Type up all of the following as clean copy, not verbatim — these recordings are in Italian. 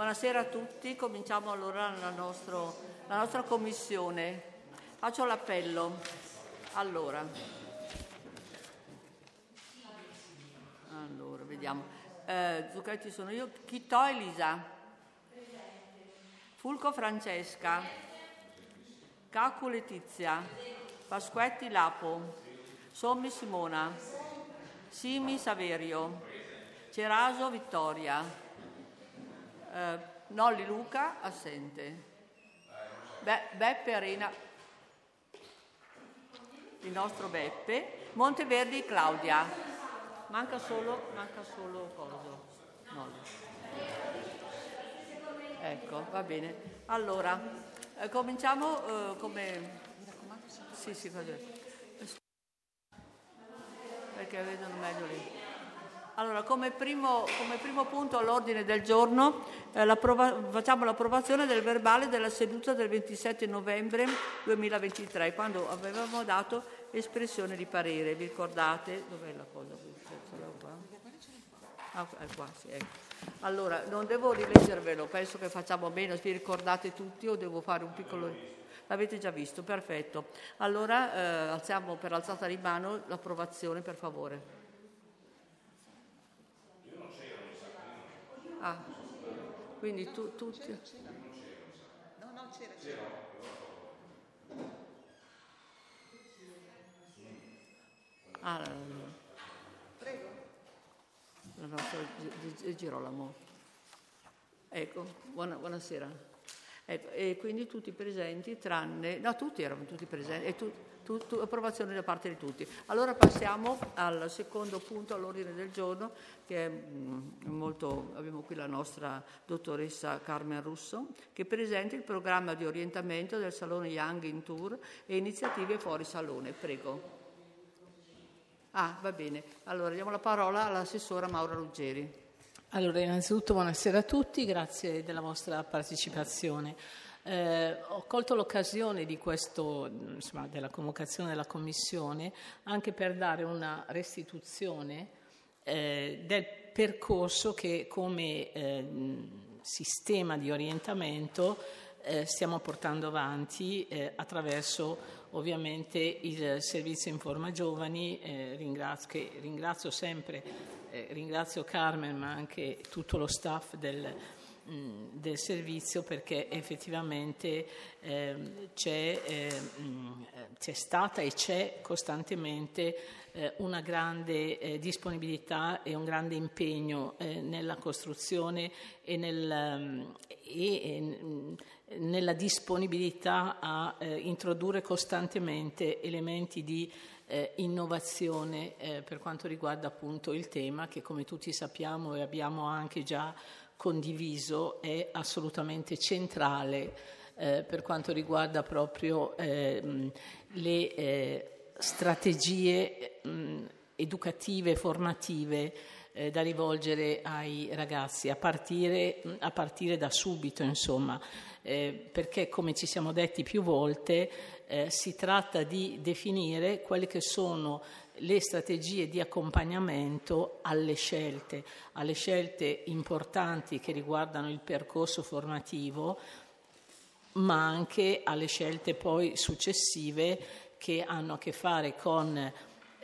Buonasera a tutti, cominciamo allora la nostra commissione. Faccio l'appello. Allora, vediamo. Zucchetti sono io. Chitò Elisa. Fulco Francesca. Cacu Letizia. Pasquetti Lapo. Sommi Simona. Simi Saverio. Ceraso Vittoria. Nolli Luca, assente. Beppe Arena, il nostro Beppe. Monteverdi Claudia. Manca solo coso. Nolli. Ecco, va bene. Allora, cominciamo come... Sì, perché vedono meglio lì. Allora, come primo punto all'ordine del giorno facciamo l'approvazione del verbale della seduta del 27 novembre 2023, quando avevamo dato espressione di parere. Vi ricordate? Dov'è la cosa? È qua, sì, ecco. Allora, non devo rileggervelo, penso che facciamo bene, vi ricordate tutti o devo fare un piccolo... L'avete già visto, perfetto. Allora, alziamo per alzata di mano l'approvazione, per favore. Ah, quindi tutti... No, c'era. Prego. La nostra Girolamo. Ecco, buonasera. Ecco, e quindi tutti presenti, tranne... No, erano tutti presenti, e approvazione da parte di tutti. Allora passiamo al secondo punto all'ordine del giorno, che è molto... Abbiamo qui la nostra dottoressa Carmen Russo, che presenta il programma di orientamento del Salone Young in Tour e iniziative fuori salone. Prego. Va bene. Allora diamo la parola all'assessora Maura Ruggeri. Allora, innanzitutto buonasera a tutti, grazie della vostra partecipazione. Ho colto l'occasione di della convocazione della Commissione anche per dare una restituzione del percorso che come sistema di orientamento stiamo portando avanti attraverso ovviamente il servizio Informa Giovani. Ringrazio sempre. Ringrazio Carmen ma anche tutto lo staff del servizio, perché effettivamente c'è stata e c'è costantemente una grande disponibilità e un grande impegno nella costruzione e nella disponibilità a introdurre costantemente elementi di innovazione per quanto riguarda appunto il tema che, come tutti sappiamo e abbiamo anche già condiviso, è assolutamente centrale per quanto riguarda proprio le strategie educative, formative da rivolgere ai ragazzi, a partire da subito, insomma, perché, come ci siamo detti più volte, si tratta di definire quelle che sono le strategie di accompagnamento alle scelte importanti che riguardano il percorso formativo, ma anche alle scelte poi successive che hanno a che fare con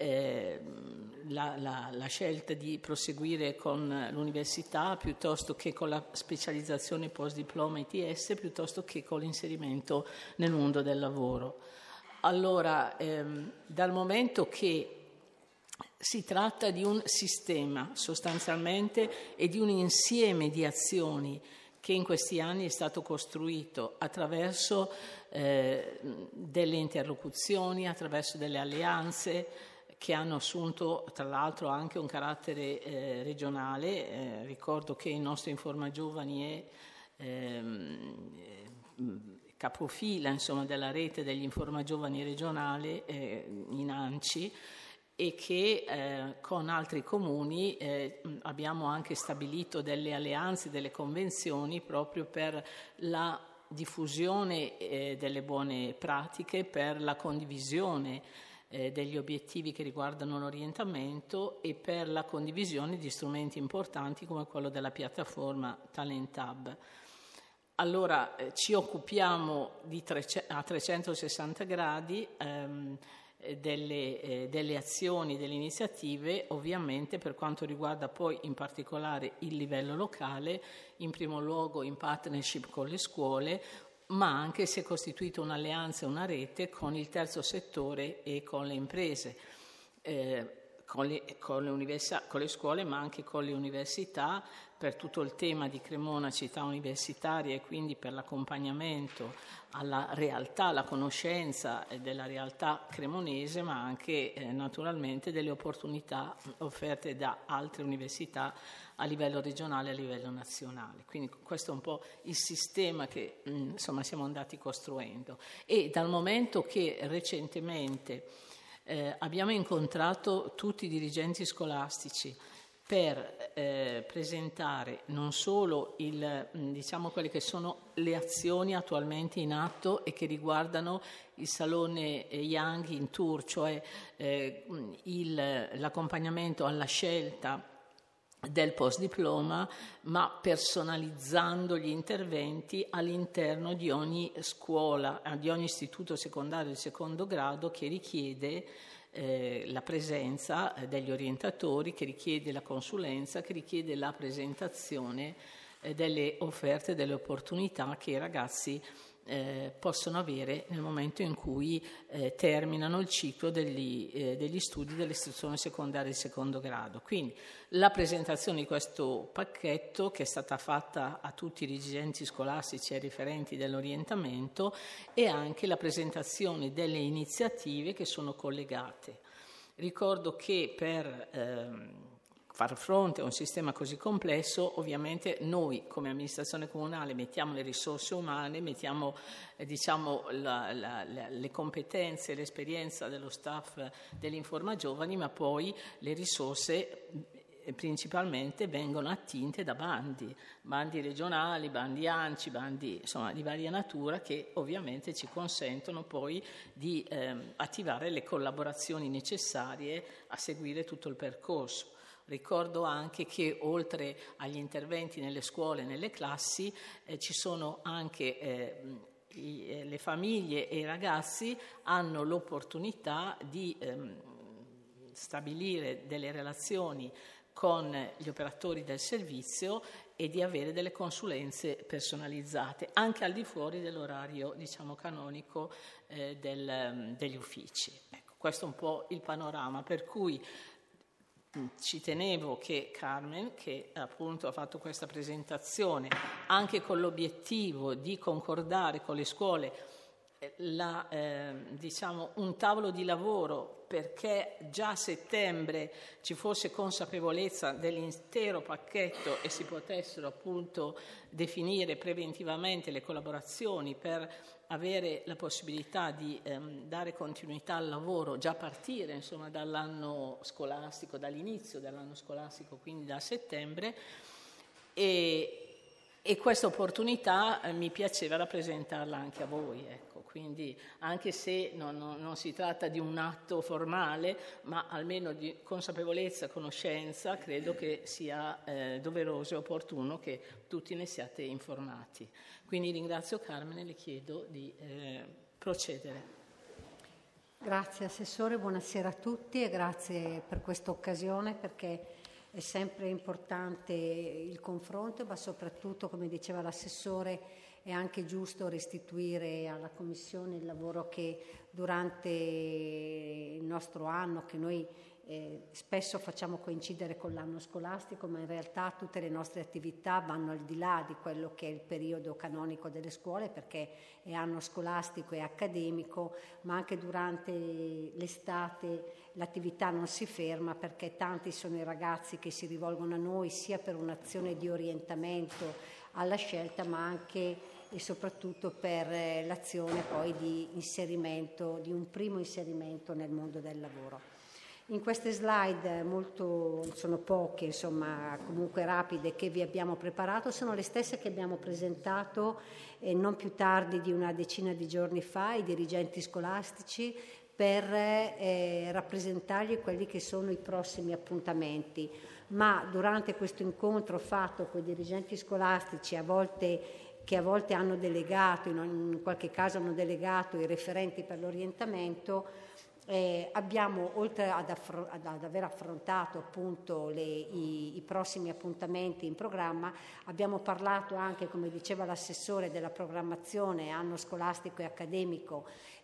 la scelta di proseguire con l'università piuttosto che con la specializzazione post-diploma ITS, piuttosto che con l'inserimento nel mondo del lavoro. Allora, dal momento che si tratta di un sistema sostanzialmente e di un insieme di azioni che in questi anni è stato costruito attraverso delle interlocuzioni, attraverso delle alleanze che hanno assunto tra l'altro anche un carattere regionale. Ricordo che il nostro Informa Giovani è capofila, insomma, della rete degli Informa Giovani regionale in ANCI, e che con altri comuni abbiamo anche stabilito delle alleanze, delle convenzioni proprio per la diffusione delle buone pratiche, per la condivisione degli obiettivi che riguardano l'orientamento e per la condivisione di strumenti importanti come quello della piattaforma Talent Hub. Allora ci occupiamo a 360 gradi delle azioni, delle iniziative, ovviamente per quanto riguarda poi in particolare il livello locale, in primo luogo in partnership con le scuole, ma anche si è costituita un'alleanza e una rete con il terzo settore e con le imprese, con le scuole, ma anche con le università, per tutto il tema di Cremona città universitaria e quindi per l'accompagnamento alla realtà, alla conoscenza della realtà cremonese, ma anche naturalmente delle opportunità offerte da altre università a livello regionale e a livello nazionale. Quindi questo è un po' il sistema che insomma siamo andati costruendo. E dal momento che recentemente abbiamo incontrato tutti i dirigenti scolastici per presentare non solo diciamo quelle che sono le azioni attualmente in atto e che riguardano il Salone Young in Tour, cioè l'accompagnamento alla scelta del post-diploma, ma personalizzando gli interventi all'interno di ogni scuola, di ogni istituto secondario di secondo grado che richiede la presenza degli orientatori, che richiede la consulenza, che richiede la presentazione delle offerte, delle opportunità che i ragazzi possono avere nel momento in cui terminano il ciclo degli studi dell'istruzione secondaria di secondo grado. Quindi la presentazione di questo pacchetto, che è stata fatta a tutti i dirigenti scolastici e ai referenti dell'orientamento, e anche la presentazione delle iniziative che sono collegate. Ricordo che per far fronte a un sistema così complesso, ovviamente noi come amministrazione comunale mettiamo le risorse umane, mettiamo le competenze e l'esperienza dello staff dell'Informa Giovani, ma poi le risorse principalmente vengono attinte da bandi regionali, bandi ANCI, bandi insomma di varia natura, che ovviamente ci consentono poi di attivare le collaborazioni necessarie a seguire tutto il percorso. Ricordo anche che oltre agli interventi nelle scuole e nelle classi ci sono anche le famiglie e i ragazzi hanno l'opportunità di stabilire delle relazioni con gli operatori del servizio e di avere delle consulenze personalizzate anche al di fuori dell'orario canonico degli uffici. Ecco, questo è un po' il panorama, per cui ci tenevo che Carmen, che appunto ha fatto questa presentazione anche con l'obiettivo di concordare con le scuole un tavolo di lavoro perché già a settembre ci fosse consapevolezza dell'intero pacchetto e si potessero appunto definire preventivamente le collaborazioni per avere la possibilità di dare continuità al lavoro, già a partire insomma dall'anno scolastico, dall'inizio dell'anno scolastico, quindi da settembre, e questa opportunità mi piaceva rappresentarla anche a voi, ecco. Quindi anche se non si tratta di un atto formale, ma almeno di consapevolezza, conoscenza, credo che sia doveroso e opportuno che tutti ne siate informati. Quindi ringrazio Carmen e le chiedo di procedere. Grazie Assessore, buonasera a tutti e grazie per questa occasione, perché è sempre importante il confronto, ma soprattutto, come diceva l'Assessore, è anche giusto restituire alla Commissione il lavoro che durante il nostro anno, che noi spesso facciamo coincidere con l'anno scolastico, ma in realtà tutte le nostre attività vanno al di là di quello che è il periodo canonico delle scuole, perché è anno scolastico e accademico, ma anche durante l'estate l'attività non si ferma, perché tanti sono i ragazzi che si rivolgono a noi sia per un'azione di orientamento alla scelta, ma anche e soprattutto per l'azione poi di inserimento, di un primo inserimento nel mondo del lavoro. In queste slide sono poche, insomma, comunque rapide, che vi abbiamo preparato, sono le stesse che abbiamo presentato non più tardi di una decina di giorni fa ai dirigenti scolastici per rappresentargli quelli che sono i prossimi appuntamenti. Ma durante questo incontro fatto con i dirigenti scolastici, che a volte hanno delegato, in qualche caso hanno delegato i referenti per l'orientamento, abbiamo, oltre ad aver affrontato appunto i prossimi appuntamenti in programma, abbiamo parlato anche, come diceva l'assessore, della programmazione anno scolastico e accademico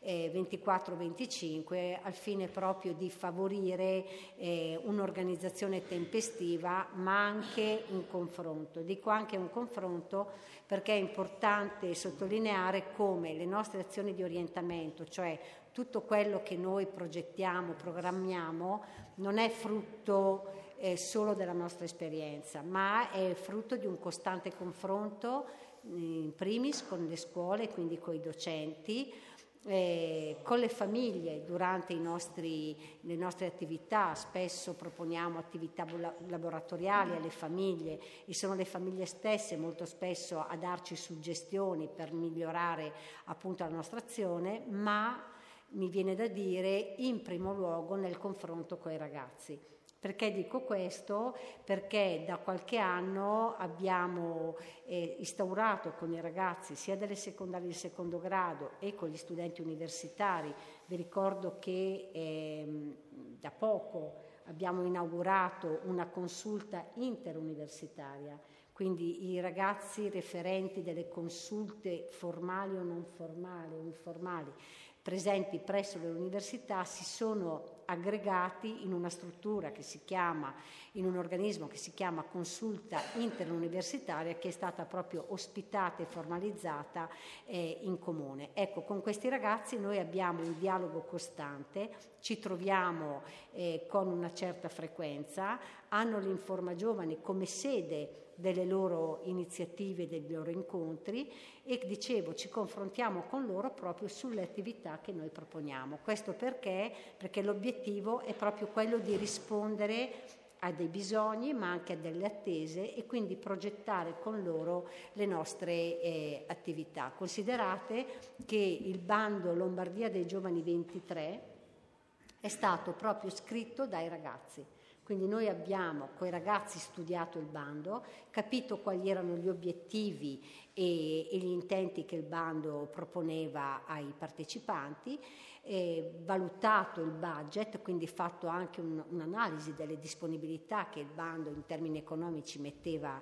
24-25, al fine proprio di favorire un'organizzazione tempestiva, ma anche un confronto. Dico anche un confronto perché è importante sottolineare come le nostre azioni di orientamento, cioè tutto quello che noi progettiamo, programmiamo, non è frutto solo della nostra esperienza, ma è frutto di un costante confronto, in primis con le scuole, quindi con i docenti, con le famiglie durante le nostre attività. Spesso proponiamo attività laboratoriali alle famiglie e sono le famiglie stesse molto spesso a darci suggestioni per migliorare appunto la nostra azione, ma mi viene da dire in primo luogo nel confronto con i ragazzi. Perché dico questo? Perché da qualche anno abbiamo instaurato con i ragazzi sia delle secondarie di secondo grado e con gli studenti universitari. Vi ricordo che da poco abbiamo inaugurato una consulta interuniversitaria, quindi i ragazzi referenti delle consulte formali o non formali o informali presenti presso le università si sono aggregati in una struttura in un organismo che si chiama Consulta Interuniversitaria, che è stata proprio ospitata e formalizzata in comune. Ecco, con questi ragazzi noi abbiamo un dialogo costante, ci troviamo con una certa frequenza, hanno l'Informa Giovani come sede delle loro iniziative, dei loro incontri, e dicevo ci confrontiamo con loro proprio sulle attività che noi proponiamo. Questo perché l'obiettivo è proprio quello di rispondere a dei bisogni ma anche a delle attese e quindi progettare con loro le nostre attività. Considerate che il bando Lombardia dei Giovani 23 è stato proprio scritto dai ragazzi. Quindi noi abbiamo con i ragazzi studiato il bando, capito quali erano gli obiettivi e gli intenti che il bando proponeva ai partecipanti, valutato il budget, quindi fatto anche un'analisi delle disponibilità che il bando in termini economici metteva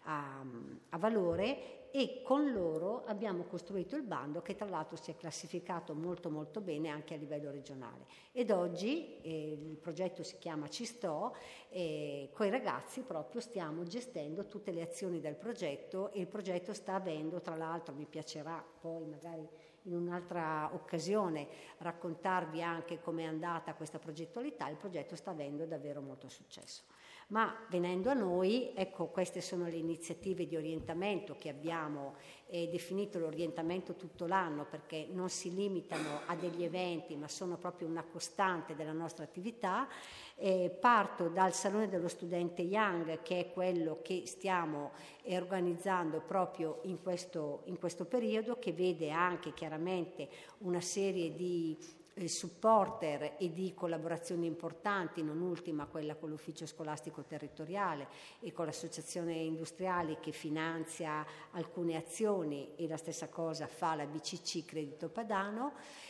a valore, e con loro abbiamo costruito il bando, che tra l'altro si è classificato molto molto bene anche a livello regionale. Ed oggi il progetto si chiama Ci sto, con i ragazzi proprio stiamo gestendo tutte le azioni del progetto, e il progetto sta avendo, tra l'altro mi piacerà poi magari in un'altra occasione raccontarvi anche come è andata questa progettualità, il progetto sta avendo davvero molto successo. Ma venendo a noi, ecco, queste sono le iniziative di orientamento che abbiamo definito l'orientamento tutto l'anno, perché non si limitano a degli eventi ma sono proprio una costante della nostra attività. Parto dal Salone dello Studente Young, che è quello che stiamo organizzando proprio in questo periodo, che vede anche chiaramente una serie di supporter e di collaborazioni importanti, non ultima quella con l'ufficio scolastico territoriale e con l'associazione industriali che finanzia alcune azioni, e la stessa cosa fa la BCC Credito Padano,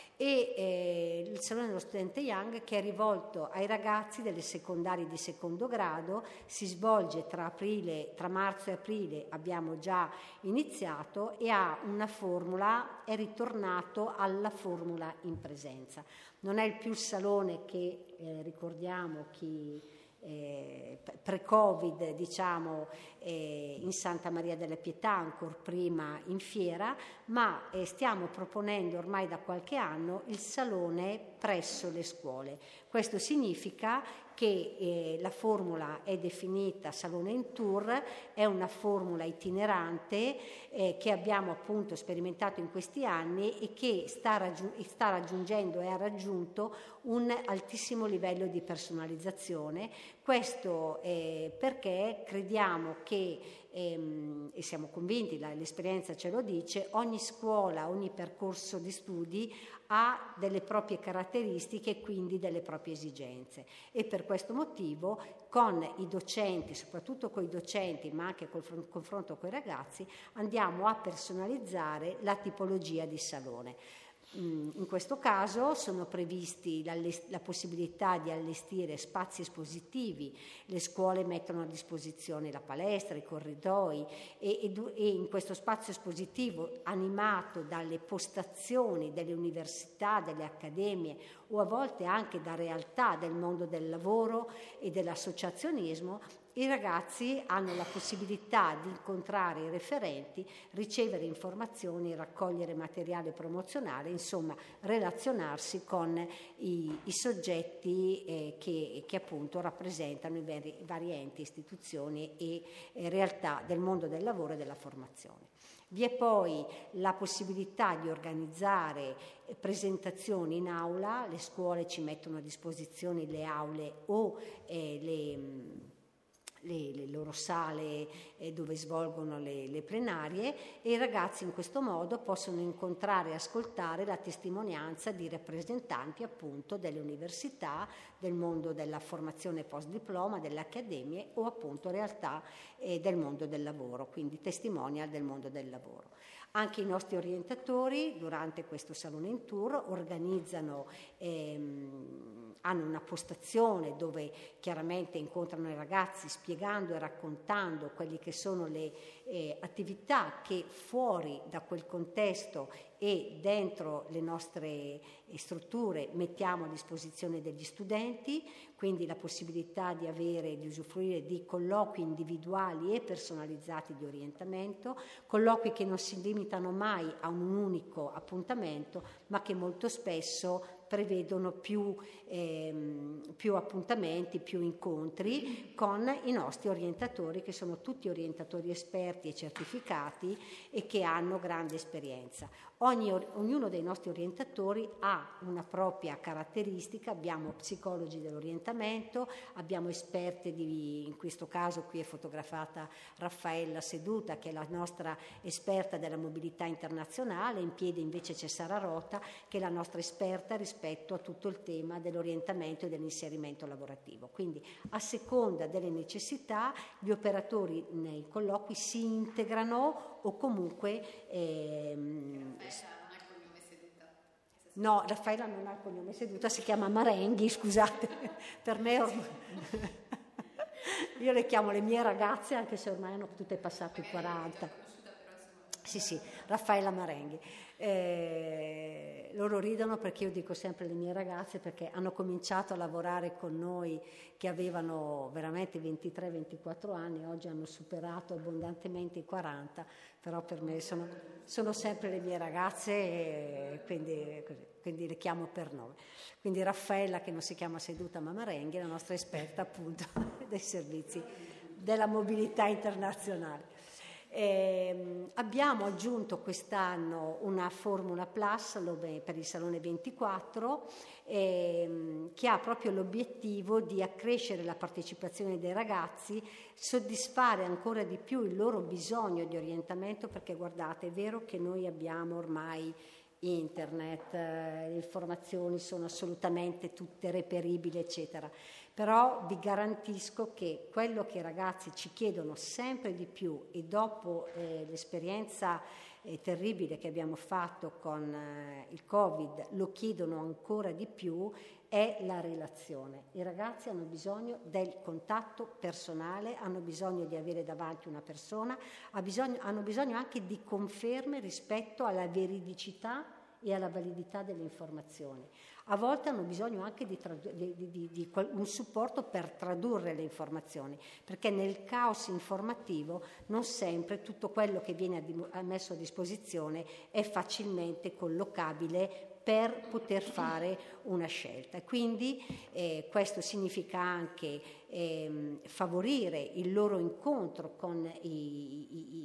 e il Salone dello Studente Young, che è rivolto ai ragazzi delle secondarie di secondo grado. Si svolge tra marzo e aprile, abbiamo già iniziato, e ha una formula, è ritornato alla formula in presenza. Non è più il salone che ricordiamo chi pre-Covid, diciamo, in Santa Maria della Pietà, ancora prima in fiera, ma stiamo proponendo ormai da qualche anno il salone presso le scuole. Questo significa che la formula è definita Salone in Tour, è una formula itinerante che abbiamo appunto sperimentato in questi anni e che sta raggiungendo e ha raggiunto un altissimo livello di personalizzazione, Questo perché crediamo che, e siamo convinti, l'esperienza ce lo dice, ogni scuola, ogni percorso di studi ha delle proprie caratteristiche e quindi delle proprie esigenze, e per questo motivo con i docenti, soprattutto con i docenti ma anche col confronto con i ragazzi, andiamo a personalizzare la tipologia di salone. In questo caso sono previsti la possibilità di allestire spazi espositivi, le scuole mettono a disposizione la palestra, i corridoi e in questo spazio espositivo, animato dalle postazioni delle università, delle accademie o a volte anche da realtà del mondo del lavoro e dell'associazionismo, i ragazzi hanno la possibilità di incontrare i referenti, ricevere informazioni, raccogliere materiale promozionale, insomma relazionarsi con i soggetti che appunto rappresentano i vari enti, istituzioni e realtà del mondo del lavoro e della formazione. Vi è poi la possibilità di organizzare presentazioni in aula, le scuole ci mettono a disposizione le aule o le loro sale dove svolgono le plenarie, e i ragazzi in questo modo possono incontrare e ascoltare la testimonianza di rappresentanti appunto delle università, del mondo della formazione post diploma, delle accademie o appunto realtà del mondo del lavoro, quindi testimonial del mondo del lavoro. Anche i nostri orientatori durante questo Salone in Tour organizzano, hanno una postazione dove chiaramente incontrano i ragazzi spiegando e raccontando quelli che sono le attività che fuori da quel contesto e dentro le nostre strutture mettiamo a disposizione degli studenti, quindi la possibilità di usufruire di colloqui individuali e personalizzati di orientamento, colloqui che non si limitano mai a un unico appuntamento, ma che molto spesso prevedono più appuntamenti, più incontri con i nostri orientatori, che sono tutti orientatori esperti e certificati e che hanno grande esperienza. Ognuno dei nostri orientatori ha una propria caratteristica, abbiamo psicologi dell'orientamento, abbiamo esperti in questo caso qui è fotografata Raffaella Seduta, che è la nostra esperta della mobilità internazionale, in piedi invece c'è Sara Rota, che è la nostra esperta rispetto a tutto il tema dell'orientamento e dell'inserimento lavorativo. Quindi a seconda delle necessità gli operatori nei colloqui si integrano o comunque no, Raffaella non ha il cognome Seduta, si chiama Marenghi, scusate, per me ormai io le chiamo le mie ragazze anche se ormai hanno tutte passato i 40. Sì, Raffaella Marenghi. Loro ridono perché io dico sempre le mie ragazze, perché hanno cominciato a lavorare con noi che avevano veramente 23-24 anni, oggi hanno superato abbondantemente i 40, però per me sono sempre le mie ragazze e quindi le chiamo per nome. Quindi Raffaella, che non si chiama Seduta ma Marenghi, è la nostra esperta appunto dei servizi della mobilità internazionale. Abbiamo aggiunto quest'anno una Formula Plus per il Salone 24 che ha proprio l'obiettivo di accrescere la partecipazione dei ragazzi, soddisfare ancora di più il loro bisogno di orientamento, perché guardate, è vero che noi abbiamo ormai internet, le informazioni sono assolutamente tutte reperibili eccetera, però vi garantisco che quello che i ragazzi ci chiedono sempre di più, e dopo l'esperienza terribile che abbiamo fatto con il Covid lo chiedono ancora di più, è la relazione. I ragazzi hanno bisogno del contatto personale, hanno bisogno di avere davanti una persona, hanno bisogno anche di conferme rispetto alla veridicità e alla validità delle informazioni. A volte hanno bisogno anche di un supporto per tradurre le informazioni, perché nel caos informativo non sempre tutto quello che viene messo a disposizione è facilmente collocabile per poter fare una scelta. Quindi questo significa anche favorire il loro incontro con i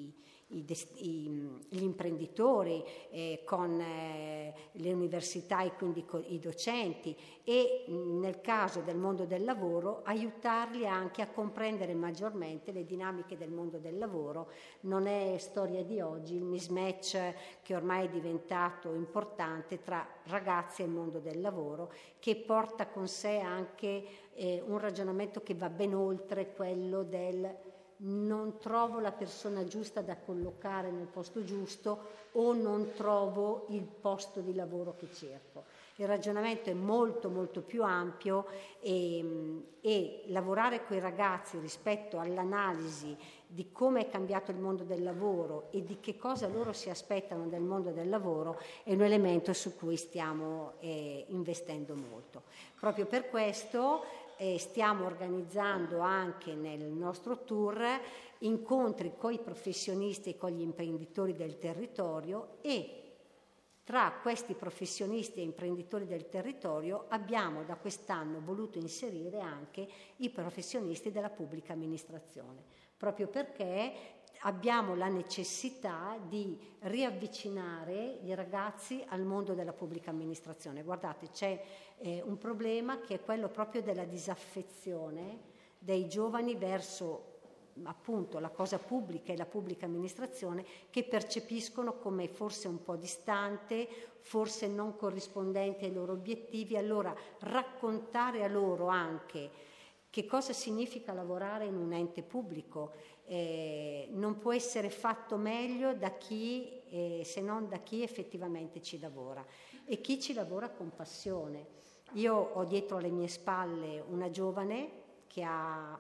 gli imprenditori, con le università e quindi con i docenti, e nel caso del mondo del lavoro aiutarli anche a comprendere maggiormente le dinamiche del mondo del lavoro. Non è storia di oggi il mismatch che ormai è diventato importante tra ragazzi e il mondo del lavoro, che porta con sé anche un ragionamento che va ben oltre quello del non trovo la persona giusta da collocare nel posto giusto o non trovo il posto di lavoro che cerco. Il ragionamento è molto molto più ampio e lavorare con i ragazzi rispetto all'analisi di come è cambiato il mondo del lavoro e di che cosa loro si aspettano dal mondo del lavoro è un elemento su cui stiamo investendo molto. Proprio per questo stiamo organizzando anche nel nostro tour incontri con i professionisti e con gli imprenditori del territorio, e tra questi professionisti e imprenditori del territorio abbiamo da quest'anno voluto inserire anche i professionisti della pubblica amministrazione, proprio perché abbiamo la necessità di riavvicinare i ragazzi al mondo della pubblica amministrazione. Guardate, c'è un problema che è quello proprio della disaffezione dei giovani verso appunto la cosa pubblica e la pubblica amministrazione, che percepiscono come forse un po' distante, forse non corrispondente ai loro obiettivi. Allora raccontare a loro anche che cosa significa lavorare in un ente pubblico non può essere fatto meglio da chi, se non da chi effettivamente ci lavora, e chi ci lavora con passione. Io ho dietro alle mie spalle una giovane che ha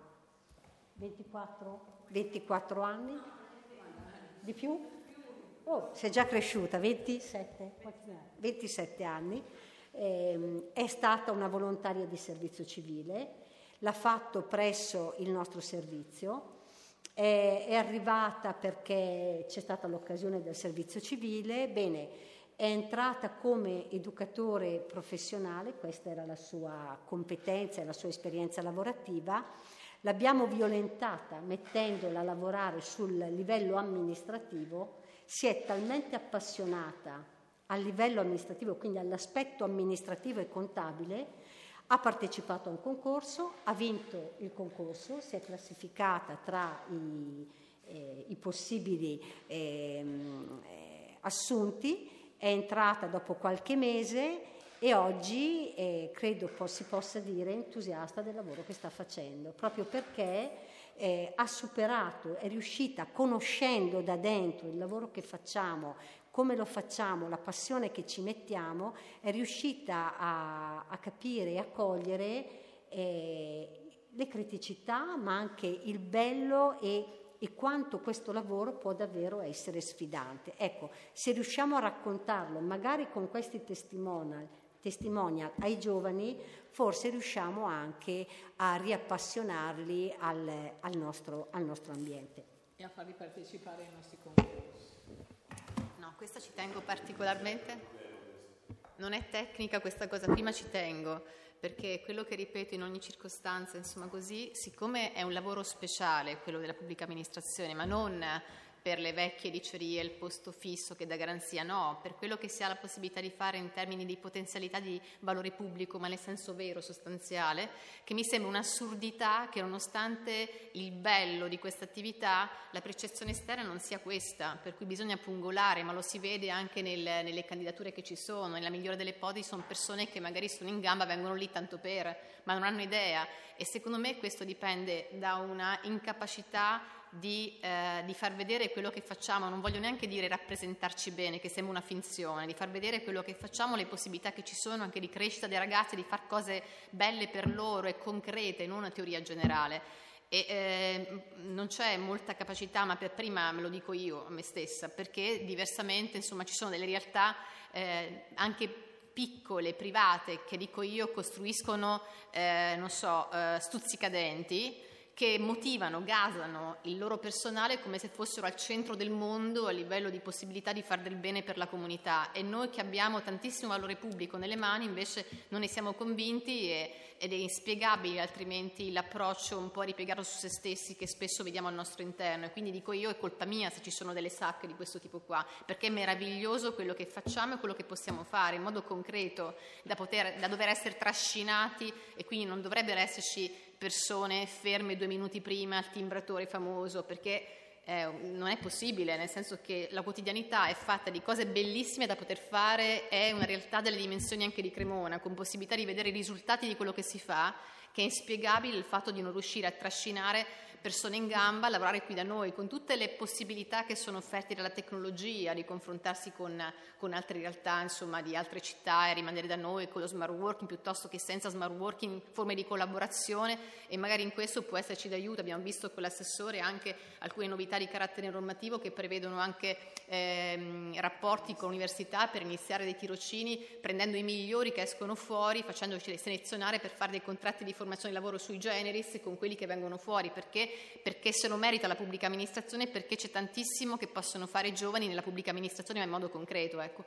24 anni, di più? Oh, si è già cresciuta, 27 anni, è stata una volontaria di servizio civile, l'ha fatto presso il nostro servizio, è arrivata perché c'è stata l'occasione del servizio civile, bene, è entrata come educatore professionale, questa era la sua competenza e la sua esperienza lavorativa. L'abbiamo violentata mettendola a lavorare sul livello amministrativo, si è talmente appassionata al livello amministrativo, quindi all'aspetto amministrativo e contabile, ha partecipato a un concorso, ha vinto il concorso, si è classificata tra i possibili assunti, è entrata dopo qualche mese e oggi credo si possa dire entusiasta del lavoro che sta facendo, proprio perché ha superato, è riuscita, conoscendo da dentro il lavoro che facciamo, come lo facciamo, la passione che ci mettiamo, è riuscita a capire e a cogliere le criticità, ma anche il bello e quanto questo lavoro può davvero essere sfidante. Ecco, se riusciamo a raccontarlo, magari con questi testimonial ai giovani, forse riusciamo anche a riappassionarli al nostro ambiente. E a farli partecipare ai nostri concorsi. No, questa ci tengo particolarmente. Non è tecnica questa cosa, prima ci tengo, perché quello che ripeto in ogni circostanza, insomma così, siccome è un lavoro speciale quello della pubblica amministrazione, ma non per le vecchie dicerie, il posto fisso che dà garanzia, no, per quello che si ha la possibilità di fare in termini di potenzialità di valore pubblico, ma nel senso vero, sostanziale, che mi sembra un'assurdità che nonostante il bello di questa attività, la percezione esterna non sia questa, per cui bisogna pungolare, ma lo si vede anche nelle candidature che ci sono, nella migliore delle ipotesi sono persone che magari sono in gamba, vengono lì tanto per, ma non hanno idea, e secondo me questo dipende da una incapacità di far vedere quello che facciamo, non voglio neanche dire rappresentarci bene, che sembra una finzione, di far vedere quello che facciamo, le possibilità che ci sono anche di crescita dei ragazzi, di far cose belle per loro e concrete, non una teoria generale. E non c'è molta capacità, ma per prima me lo dico io a me stessa, perché diversamente insomma ci sono delle realtà anche piccole, private, che dico io costruiscono stuzzicadenti, che motivano, gasano il loro personale come se fossero al centro del mondo a livello di possibilità di fare del bene per la comunità, e noi che abbiamo tantissimo valore pubblico nelle mani invece non ne siamo convinti, ed è inspiegabile altrimenti l'approccio un po' ripiegato su se stessi che spesso vediamo al nostro interno. E quindi dico io, è colpa mia se ci sono delle sacche di questo tipo qua, perché è meraviglioso quello che facciamo e quello che possiamo fare in modo concreto, da dover essere trascinati, e quindi non dovrebbero esserci persone ferme 2 minuti prima al timbratore famoso, perché non è possibile, nel senso che la quotidianità è fatta di cose bellissime da poter fare, è una realtà delle dimensioni anche di Cremona, con possibilità di vedere i risultati di quello che si fa, che è inspiegabile il fatto di non riuscire a trascinare persone in gamba a lavorare qui da noi, con tutte le possibilità che sono offerte dalla tecnologia, di confrontarsi con altre realtà, insomma, di altre città, e rimanere da noi con lo smart working piuttosto che senza smart working, forme di collaborazione, e magari in questo può esserci d'aiuto. Abbiamo visto con l'assessore anche alcune novità di carattere normativo che prevedono anche rapporti con l'università per iniziare dei tirocini, prendendo i migliori che escono fuori, facendoci selezionare per fare dei contratti di formazione di lavoro sui generis con quelli che vengono fuori, perché se lo merita la pubblica amministrazione, perché c'è tantissimo che possono fare i giovani nella pubblica amministrazione, ma in modo concreto, ecco.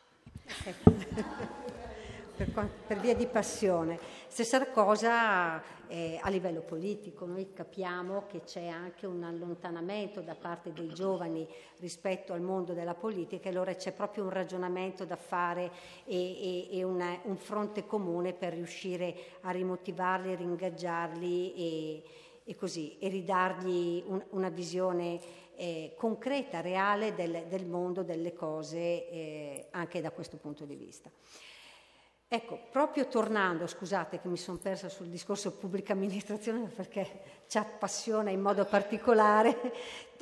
Per via di passione. Stessa cosa a livello politico, noi capiamo che c'è anche un allontanamento da parte dei giovani rispetto al mondo della politica, e allora c'è proprio un ragionamento da fare e un fronte comune per riuscire a rimotivarli, ringaggiarli e così, e ridargli una visione concreta, reale del mondo, delle cose, anche da questo punto di vista. Ecco, proprio tornando, scusate che mi sono persa sul discorso pubblica amministrazione perché ci appassiona in modo particolare,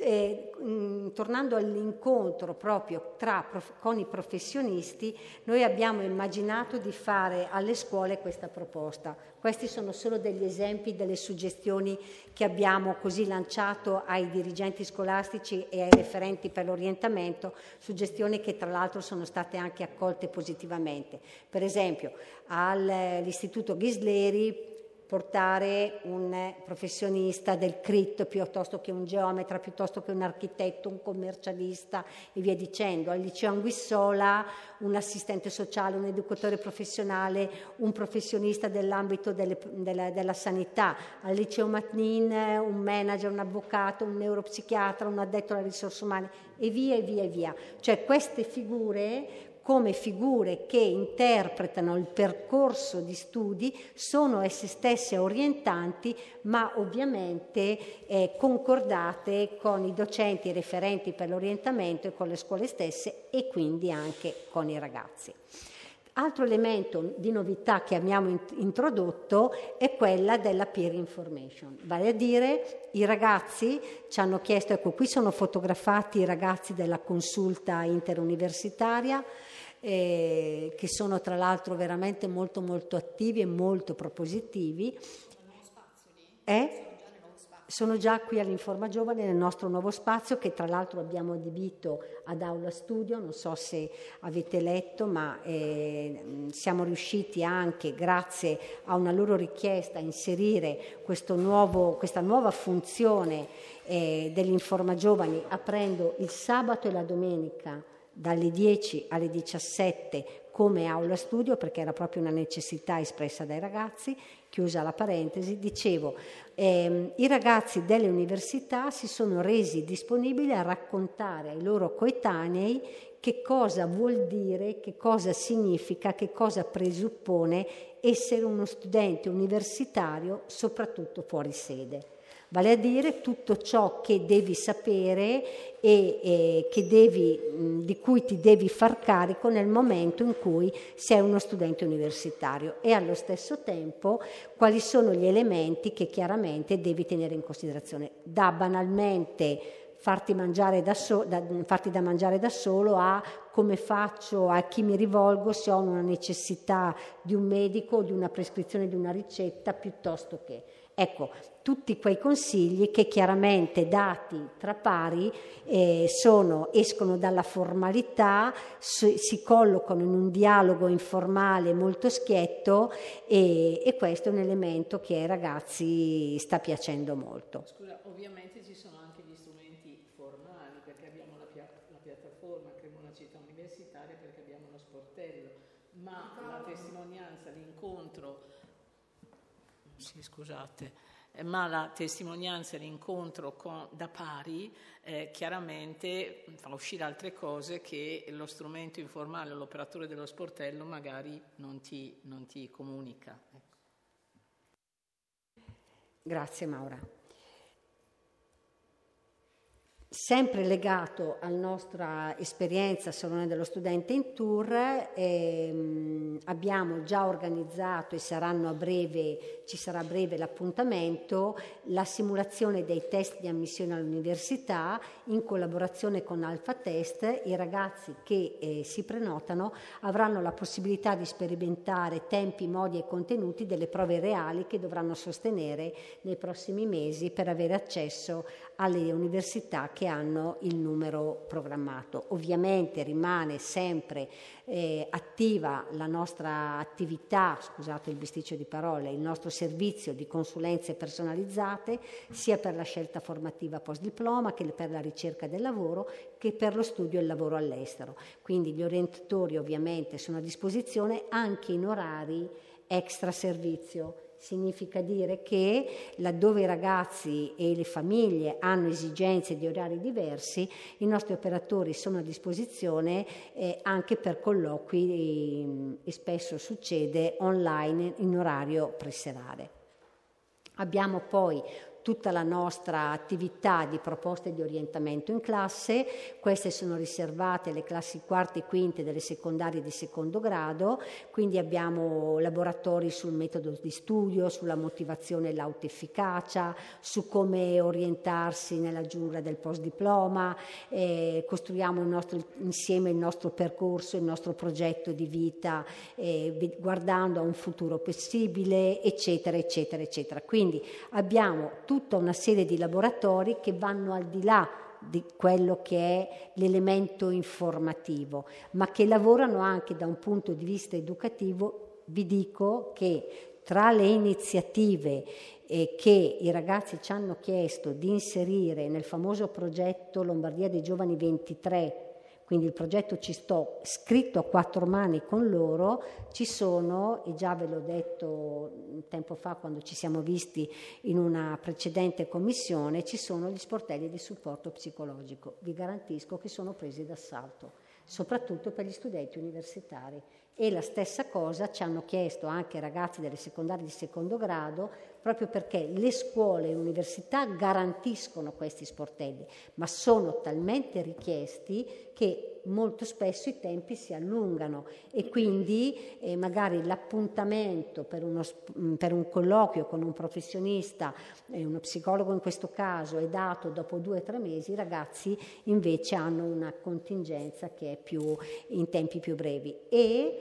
tornando all'incontro proprio con i professionisti, noi abbiamo immaginato di fare alle scuole questa proposta. Questi sono solo degli esempi delle suggestioni che abbiamo così lanciato ai dirigenti scolastici e ai referenti per l'orientamento, suggestioni che tra l'altro sono state anche accolte positivamente. Per esempio, all'Istituto Ghisleri portare un professionista del CRIT piuttosto che un geometra, piuttosto che un architetto, un commercialista e via dicendo. Al liceo Anguissola un assistente sociale, un educatore professionale, un professionista dell'ambito della sanità. Al liceo Matnin un manager, un avvocato, un neuropsichiatra, un addetto alle risorse umane e via e via e via. Cioè queste figure, come figure che interpretano il percorso di studi, sono esse stesse orientanti, ma ovviamente concordate con i docenti e referenti per l'orientamento e con le scuole stesse, e quindi anche con i ragazzi. Altro elemento di novità che abbiamo introdotto è quella della peer information, vale a dire i ragazzi ci hanno chiesto, ecco qui sono fotografati i ragazzi della consulta interuniversitaria, che sono tra l'altro veramente molto molto attivi e molto propositivi. Sono già qui all'Informa Giovane nel nostro nuovo spazio, che tra l'altro abbiamo adibito ad Aula Studio, non so se avete letto, ma siamo riusciti anche, grazie a una loro richiesta, a inserire questa nuova funzione dell'Informa Giovani, aprendo il sabato e la domenica dalle 10 alle 17 come aula studio, perché era proprio una necessità espressa dai ragazzi. Chiusa la parentesi, dicevo, i ragazzi delle università si sono resi disponibili a raccontare ai loro coetanei che cosa vuol dire, che cosa significa, che cosa presuppone essere uno studente universitario, soprattutto fuori sede. Vale a dire tutto ciò che devi sapere e di cui ti devi far carico nel momento in cui sei uno studente universitario, e allo stesso tempo quali sono gli elementi che chiaramente devi tenere in considerazione, da banalmente farti da mangiare da solo a come faccio, a chi mi rivolgo se ho una necessità di un medico o di una prescrizione di una ricetta, piuttosto che. Ecco, tutti quei consigli che chiaramente dati tra pari escono dalla formalità, si collocano in un dialogo informale molto schietto e questo è un elemento che ai ragazzi sta piacendo molto. Scusa, ovviamente ci sono anche gli strumenti formali, perché abbiamo la piattaforma Cremona Città Universitaria, perché abbiamo lo sportello, ma la testimonianza, l'incontro, sì, scusate, ma la testimonianza e l'incontro da pari chiaramente fa uscire altre cose che lo strumento informale, l'operatore dello sportello magari non ti comunica. Ecco. Grazie Maura. Sempre legato alla nostra esperienza Salone dello Studente in Tour, abbiamo già organizzato e ci sarà a breve l'appuntamento, la simulazione dei test di ammissione all'università in collaborazione con Alpha Test. I ragazzi che si prenotano avranno la possibilità di sperimentare tempi, modi e contenuti delle prove reali che dovranno sostenere nei prossimi mesi per avere accesso alle università che hanno il numero programmato. Ovviamente rimane sempre attiva la nostra attività, scusate il bisticcio di parole, il nostro servizio di consulenze personalizzate sia per la scelta formativa post diploma che per la ricerca del lavoro che per lo studio e il lavoro all'estero. Quindi gli orientatori ovviamente sono a disposizione anche in orari extra servizio. Significa dire che laddove i ragazzi e le famiglie hanno esigenze di orari diversi, i nostri operatori sono a disposizione anche per colloqui e spesso succede online in orario preserale. Abbiamo poi tutta la nostra attività di proposte di orientamento in classe. Queste sono riservate alle classi quarte e quinte delle secondarie di secondo grado, quindi abbiamo laboratori sul metodo di studio, sulla motivazione e l'autoefficacia, su come orientarsi nella giungla del post diploma, costruiamo insieme il nostro percorso, il nostro progetto di vita, guardando a un futuro possibile, eccetera, eccetera, eccetera. Quindi abbiamo tutta una serie di laboratori che vanno al di là di quello che è l'elemento informativo, ma che lavorano anche da un punto di vista educativo. Vi dico che tra le iniziative che i ragazzi ci hanno chiesto di inserire nel famoso progetto Lombardia dei Giovani 23, quindi il progetto Ci sto, scritto a 4 mani con loro, ci sono, e già ve l'ho detto tempo fa quando ci siamo visti in una precedente commissione, ci sono gli sportelli di supporto psicologico. Vi garantisco che sono presi d'assalto, soprattutto per gli studenti universitari. E la stessa cosa ci hanno chiesto anche i ragazzi delle secondarie di secondo grado, proprio perché le scuole e le università garantiscono questi sportelli, ma sono talmente richiesti che molto spesso i tempi si allungano e quindi magari l'appuntamento per un colloquio con un professionista, uno psicologo in questo caso, è dato dopo 2 o 3 mesi. I ragazzi invece hanno una contingenza che è in tempi più brevi. E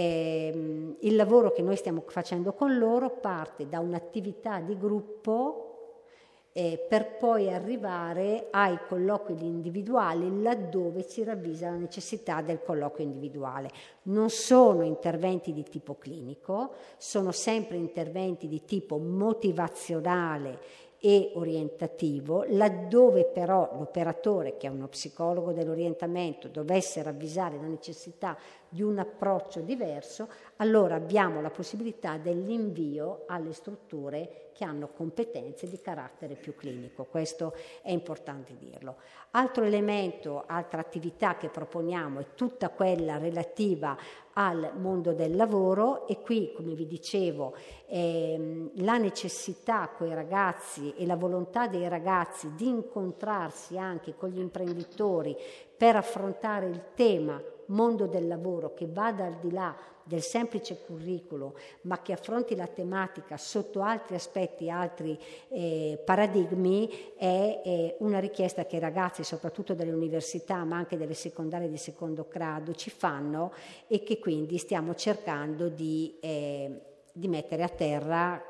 il lavoro che noi stiamo facendo con loro parte da un'attività di gruppo per poi arrivare ai colloqui individuali laddove si ravvisa la necessità del colloquio individuale. Non sono interventi di tipo clinico, sono sempre interventi di tipo motivazionale e orientativo, laddove però l'operatore, che è uno psicologo dell'orientamento, dovesse ravvisare la necessità di un approccio diverso, allora abbiamo la possibilità dell'invio alle strutture che hanno competenze di carattere più clinico. Questo è importante dirlo. Altro elemento, altra attività che proponiamo è tutta quella relativa al mondo del lavoro, e qui, come vi dicevo, la necessità coi ragazzi e la volontà dei ragazzi di incontrarsi anche con gli imprenditori per affrontare il tema mondo del lavoro, che vada al di là del semplice curriculum, ma che affronti la tematica sotto altri aspetti, altri paradigmi, è una richiesta che i ragazzi, soprattutto delle università, ma anche delle secondarie di secondo grado, ci fanno, e che quindi stiamo cercando di mettere a terra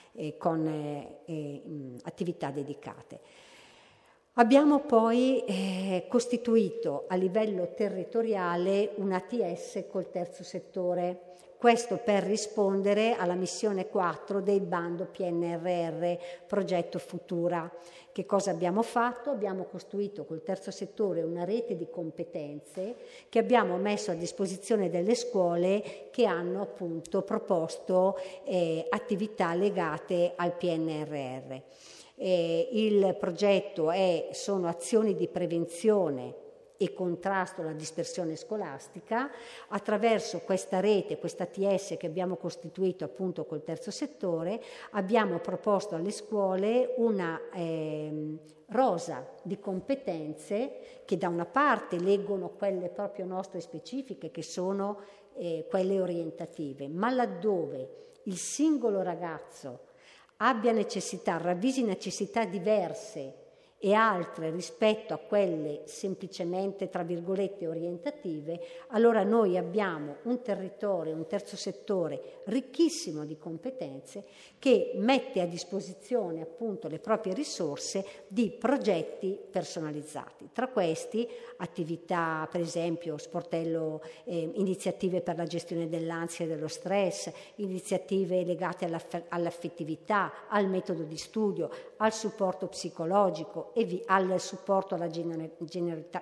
con attività dedicate. Abbiamo poi costituito a livello territoriale un ATS col terzo settore, questo per rispondere alla missione 4 del bando PNRR, progetto Futura. Che cosa abbiamo fatto? Abbiamo costruito col terzo settore una rete di competenze che abbiamo messo a disposizione delle scuole che hanno appunto proposto attività legate al PNRR. Il progetto sono azioni di prevenzione e contrasto alla dispersione scolastica. Attraverso questa rete, questa ATS che abbiamo costituito appunto col terzo settore, abbiamo proposto alle scuole una rosa di competenze che da una parte leggono quelle proprio nostre specifiche, che sono quelle orientative, ma laddove il singolo ragazzo abbia ravvisi necessità diverse e altre rispetto a quelle semplicemente, tra virgolette, orientative, allora noi abbiamo un territorio, un terzo settore ricchissimo di competenze che mette a disposizione appunto le proprie risorse di progetti personalizzati. Tra questi attività, per esempio, sportello, iniziative per la gestione dell'ansia e dello stress, iniziative legate all'affettività, al metodo di studio, al supporto psicologico e al supporto alla genitorialità,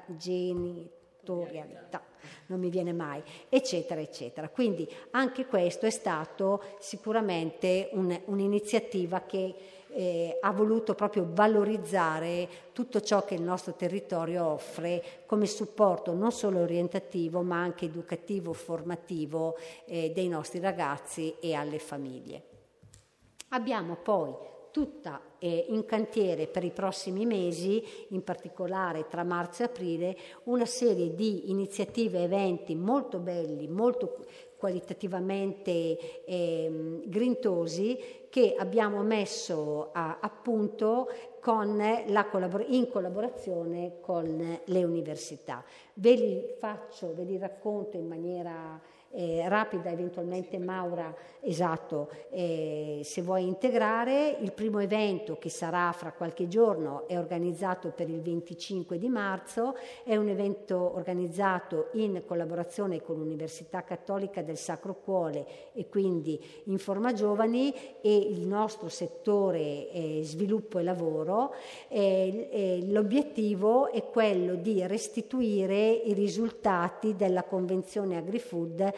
non mi viene mai, eccetera, eccetera. Quindi anche questo è stato sicuramente un'iniziativa che ha voluto proprio valorizzare tutto ciò che il nostro territorio offre come supporto non solo orientativo ma anche educativo, formativo dei nostri ragazzi e alle famiglie. Abbiamo poi tutta in cantiere per i prossimi mesi, in particolare tra marzo e aprile, una serie di iniziative e eventi molto belli, molto qualitativamente grintosi, che abbiamo messo a punto in collaborazione con le università. Ve li racconto in maniera rapida, eventualmente Maura, esatto, se vuoi integrare. Il primo evento, che sarà fra qualche giorno, è organizzato per il 25 di marzo, è un evento organizzato in collaborazione con l'Università Cattolica del Sacro Cuore e quindi Informa Giovani e il nostro settore sviluppo e lavoro. L'obiettivo è quello di restituire i risultati della Convenzione Agri-Food,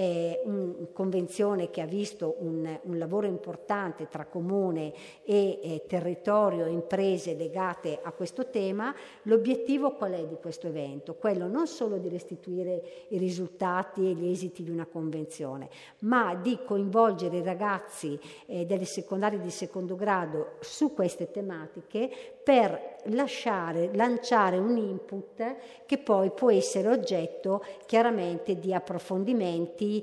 convenzione che ha visto un lavoro importante tra comune e territorio e imprese legate a questo tema. L'obiettivo qual è di questo evento? Quello non solo di restituire i risultati e gli esiti di una convenzione, ma di coinvolgere i ragazzi delle secondarie di secondo grado su queste tematiche per lanciare un input che poi può essere oggetto chiaramente di approfondimenti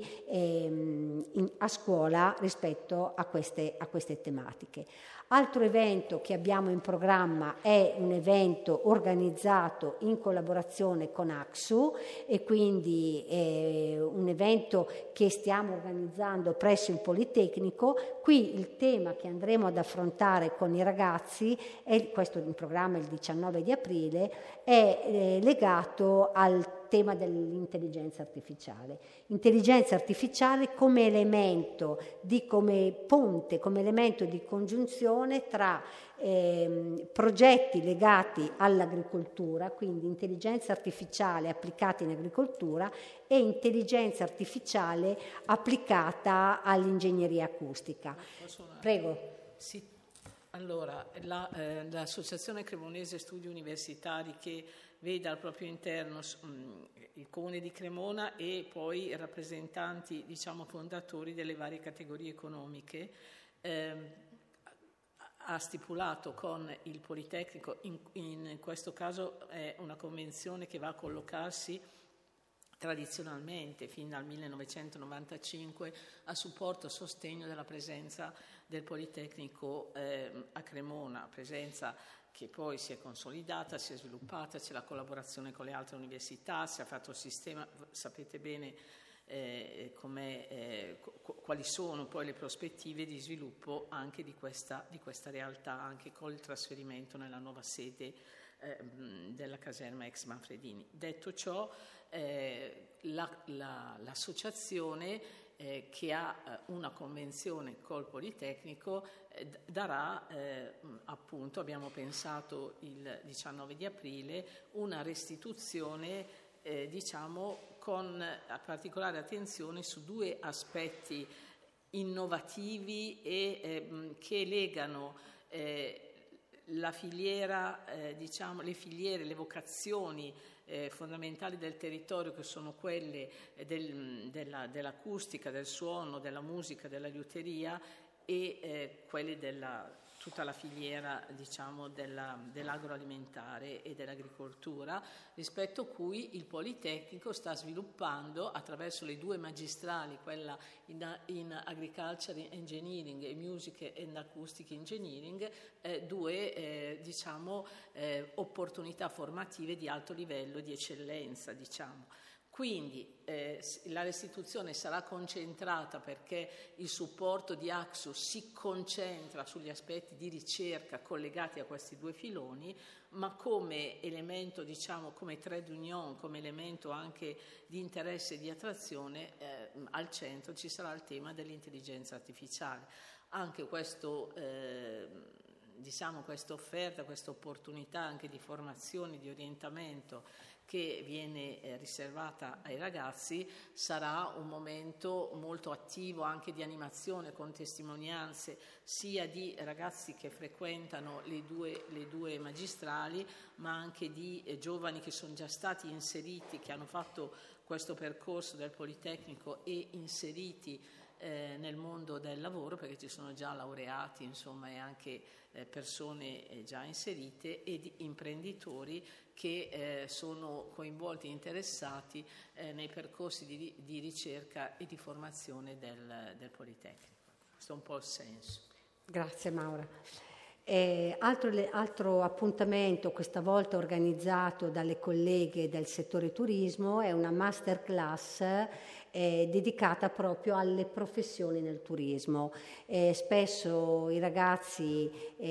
a scuola rispetto a queste tematiche. Altro evento che abbiamo in programma è un evento organizzato in collaborazione con AXU e quindi un evento che stiamo organizzando presso il Politecnico. Qui il tema che andremo ad affrontare con i ragazzi, questo in programma il 19 di aprile, è legato al tema dell'intelligenza artificiale. Intelligenza artificiale come elemento come ponte, come elemento di congiunzione tra progetti legati all'agricoltura, quindi intelligenza artificiale applicata in agricoltura e intelligenza artificiale applicata all'ingegneria acustica. Prego. Sì. Allora, l'Associazione Cremonese Studi Universitari, che vede al proprio interno il Comune di Cremona e poi rappresentanti, fondatori delle varie categorie economiche, ha stipulato con il Politecnico, in questo caso è una convenzione che va a collocarsi tradizionalmente fin dal 1995 a supporto e sostegno della presenza del Politecnico a Cremona, presenza che poi si è consolidata, si è sviluppata, c'è la collaborazione con le altre università, si è fatto il sistema, sapete bene quali sono poi le prospettive di sviluppo anche di questa realtà, anche con il trasferimento nella nuova sede della caserma ex Manfredini. Detto ciò, l'associazione che ha una convenzione col Politecnico darà appunto, abbiamo pensato il 19 di aprile, una restituzione con particolare attenzione su due aspetti innovativi e che legano la filiera, le vocazioni fondamentali del territorio, che sono quelle dell'acustica, del suono, della musica, della liuteria, e quelle tutta la filiera dell'agroalimentare e dell'agricoltura, rispetto a cui il Politecnico sta sviluppando attraverso le due magistrali, quella in Agriculture Engineering e Music and Acoustic Engineering, due opportunità formative di alto livello, di eccellenza, Quindi la restituzione sarà concentrata, perché il supporto di Axus si concentra sugli aspetti di ricerca collegati a questi due filoni, ma come elemento, come trade union, come elemento anche di interesse e di attrazione, al centro ci sarà il tema dell'intelligenza artificiale. Anche questa offerta, questa opportunità anche di formazione, di orientamento che viene riservata ai ragazzi, sarà un momento molto attivo anche di animazione, con testimonianze sia di ragazzi che frequentano le due magistrali, ma anche di giovani che sono già stati inseriti, che hanno fatto questo percorso del Politecnico e inseriti nel mondo del lavoro, perché ci sono già laureati, insomma, e anche persone già inserite, e di imprenditori che sono coinvolti e interessati nei percorsi di ricerca e di formazione del Politecnico. Questo è un po' il senso. Grazie Maura. Altro appuntamento, questa volta organizzato dalle colleghe del settore turismo, è una masterclass dedicata proprio alle professioni nel turismo. Spesso i ragazzi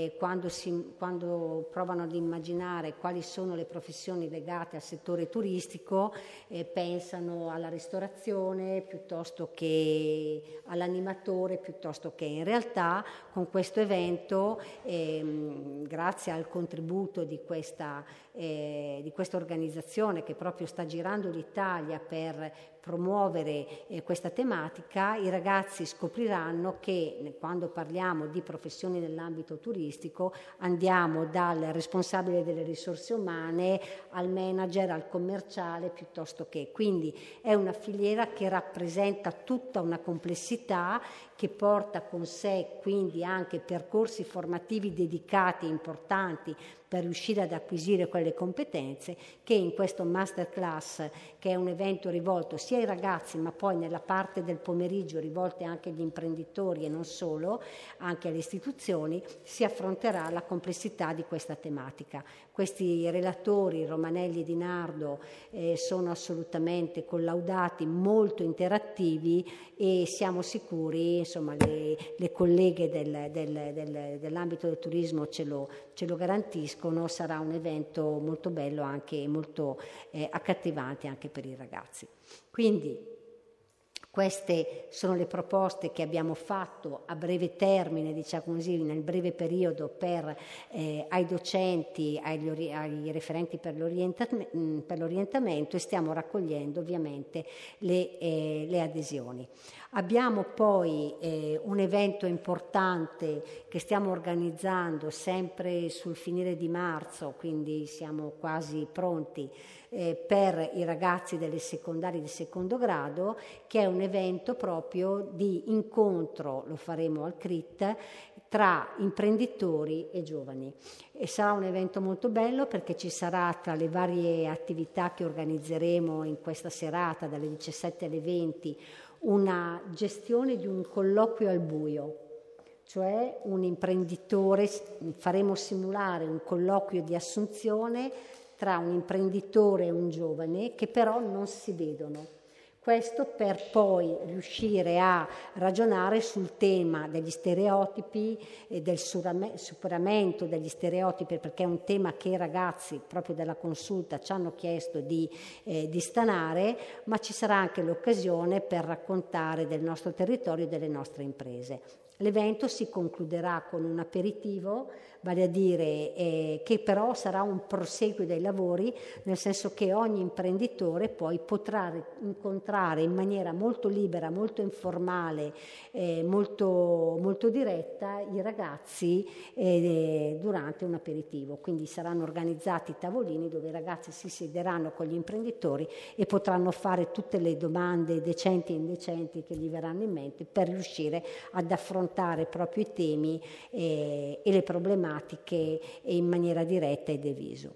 quando provano ad immaginare quali sono le professioni legate al settore turistico pensano alla ristorazione piuttosto che all'animatore, piuttosto che in realtà con questo evento, grazie al contributo di questa organizzazione che proprio sta girando l'Italia per promuovere questa tematica, i ragazzi scopriranno che quando parliamo di professioni nell'ambito turistico andiamo dal responsabile delle risorse umane al manager, al commerciale, piuttosto che. Quindi è una filiera che rappresenta tutta una complessità, che porta con sé quindi anche percorsi formativi dedicati e importanti per riuscire ad acquisire quelle competenze, che in questo masterclass, che è un evento rivolto sia ai ragazzi ma poi nella parte del pomeriggio rivolte anche agli imprenditori e non solo, anche alle istituzioni, si affronterà la complessità di questa tematica. Questi relatori, Romanelli e Di Nardo, sono assolutamente collaudati, molto interattivi, e siamo sicuri, insomma, le colleghe dell'ambito del turismo ce lo garantiscono, sarà un evento molto bello, anche molto accattivante anche per i ragazzi. Quindi queste sono le proposte che abbiamo fatto a breve termine, diciamo così, nel breve periodo ai docenti, ai referenti per l'orientamento, e stiamo raccogliendo ovviamente le adesioni. Abbiamo poi un evento importante che stiamo organizzando sempre sul finire di marzo, quindi siamo quasi pronti, per i ragazzi delle secondarie di secondo grado, che è un evento proprio di incontro, lo faremo al CRIT, tra imprenditori e giovani. E sarà un evento molto bello, perché ci sarà, tra le varie attività che organizzeremo in questa serata dalle 17 alle 20, una gestione di un colloquio al buio, cioè un imprenditore, faremo simulare un colloquio di assunzione tra un imprenditore e un giovane che però non si vedono. Questo per poi riuscire a ragionare sul tema degli stereotipi e del superamento degli stereotipi, perché è un tema che i ragazzi proprio della consulta ci hanno chiesto di stanare, ma ci sarà anche l'occasione per raccontare del nostro territorio e delle nostre imprese. L'evento si concluderà con un aperitivo, vale a dire che però sarà un proseguo dei lavori, nel senso che ogni imprenditore poi potrà incontrare in maniera molto libera, molto informale, molto, molto diretta i ragazzi durante un aperitivo. Quindi saranno organizzati tavolini dove i ragazzi si siederanno con gli imprenditori e potranno fare tutte le domande decenti e indecenti che gli verranno in mente per riuscire ad affrontare proprio i temi e le problematiche in maniera diretta e diviso.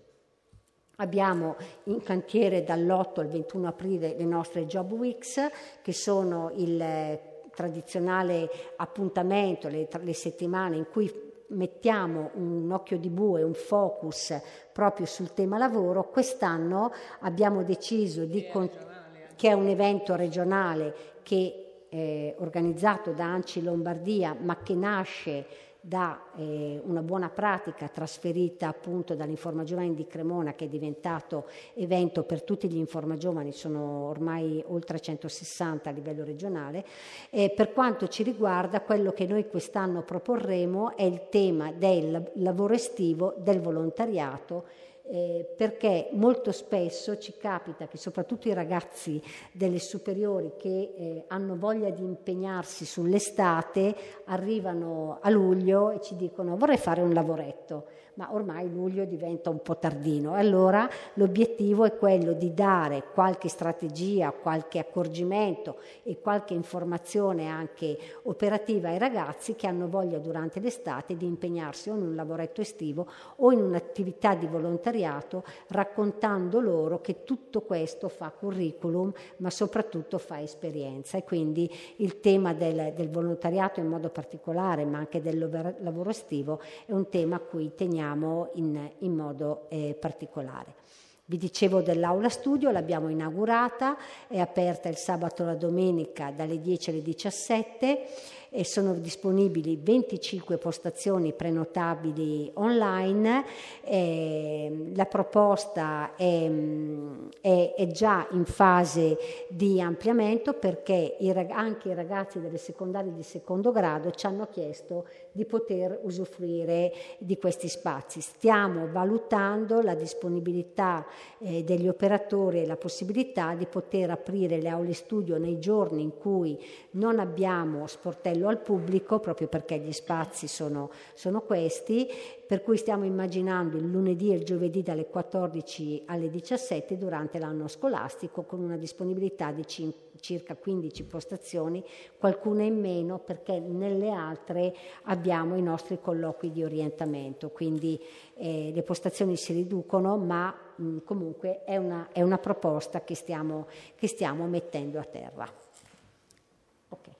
Abbiamo in cantiere dall'8 al 21 aprile le nostre Job Weeks, che sono il tradizionale appuntamento, le settimane in cui mettiamo un occhio di bue, un focus proprio sul tema lavoro. Quest'anno abbiamo deciso che è un evento regionale che organizzato da ANCI Lombardia, ma che nasce da una buona pratica trasferita appunto dall'Informa Giovani di Cremona, che è diventato evento per tutti gli Informa Giovani, sono ormai oltre 160 a livello regionale. Per quanto ci riguarda, quello che noi quest'anno proporremo è il tema del lavoro estivo, del volontariato, perché molto spesso ci capita che soprattutto i ragazzi delle superiori che hanno voglia di impegnarsi sull'estate arrivano a luglio e ci dicono: vorrei fare un lavoretto, ma ormai luglio diventa un po' tardino. Allora l'obiettivo è quello di dare qualche strategia, qualche accorgimento e qualche informazione anche operativa ai ragazzi che hanno voglia durante l'estate di impegnarsi o in un lavoretto estivo o in un'attività di volontariato, raccontando loro che tutto questo fa curriculum, ma soprattutto fa esperienza. E quindi il tema del volontariato in modo particolare, ma anche del lavoro estivo, è un tema a cui teniamo in modo particolare. Vi dicevo dell'aula studio, l'abbiamo inaugurata, è aperta il sabato e la domenica dalle 10 alle 17 e sono disponibili 25 postazioni prenotabili online. La proposta è già in fase di ampliamento, perché anche i ragazzi delle secondarie di secondo grado ci hanno chiesto di poter usufruire di questi spazi. Stiamo valutando la disponibilità degli operatori e la possibilità di poter aprire le aule studio nei giorni in cui non abbiamo sportello al pubblico, proprio perché gli spazi sono questi, per cui stiamo immaginando il lunedì e il giovedì dalle 14 alle 17 durante l'anno scolastico, con una disponibilità di circa 15 postazioni, qualcuna in meno perché nelle altre abbiamo i nostri colloqui di orientamento, quindi le postazioni si riducono, ma comunque è una proposta che stiamo mettendo a terra. Okay.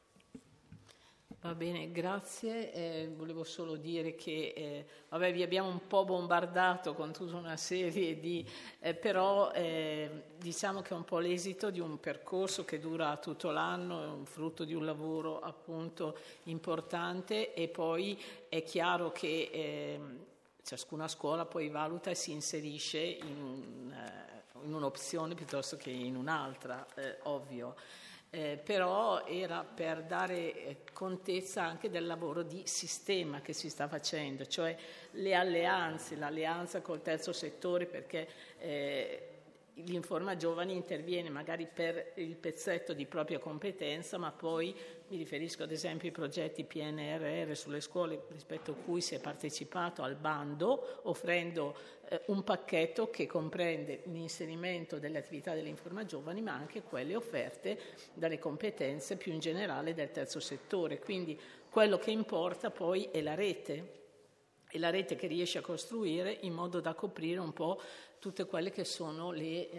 Va bene, grazie. Volevo solo dire che vi abbiamo un po' bombardato con tutta una serie di... però diciamo che è un po' l'esito di un percorso che dura tutto l'anno, è un frutto di un lavoro appunto importante, e poi è chiaro che ciascuna scuola poi valuta e si inserisce in un'opzione piuttosto che in un'altra, ovvio. Però era per dare contezza anche del lavoro di sistema che si sta facendo, cioè le alleanze, l'alleanza col terzo settore, perché l'Informa Giovani interviene magari per il pezzetto di propria competenza, ma poi mi riferisco ad esempio ai progetti PNRR sulle scuole, rispetto a cui si è partecipato al bando, offrendo un pacchetto che comprende l'inserimento delle attività dell'Informa Giovani, ma anche quelle offerte dalle competenze più in generale del terzo settore. Quindi quello che importa poi è la rete che riesce a costruire in modo da coprire un po' tutte quelle che sono le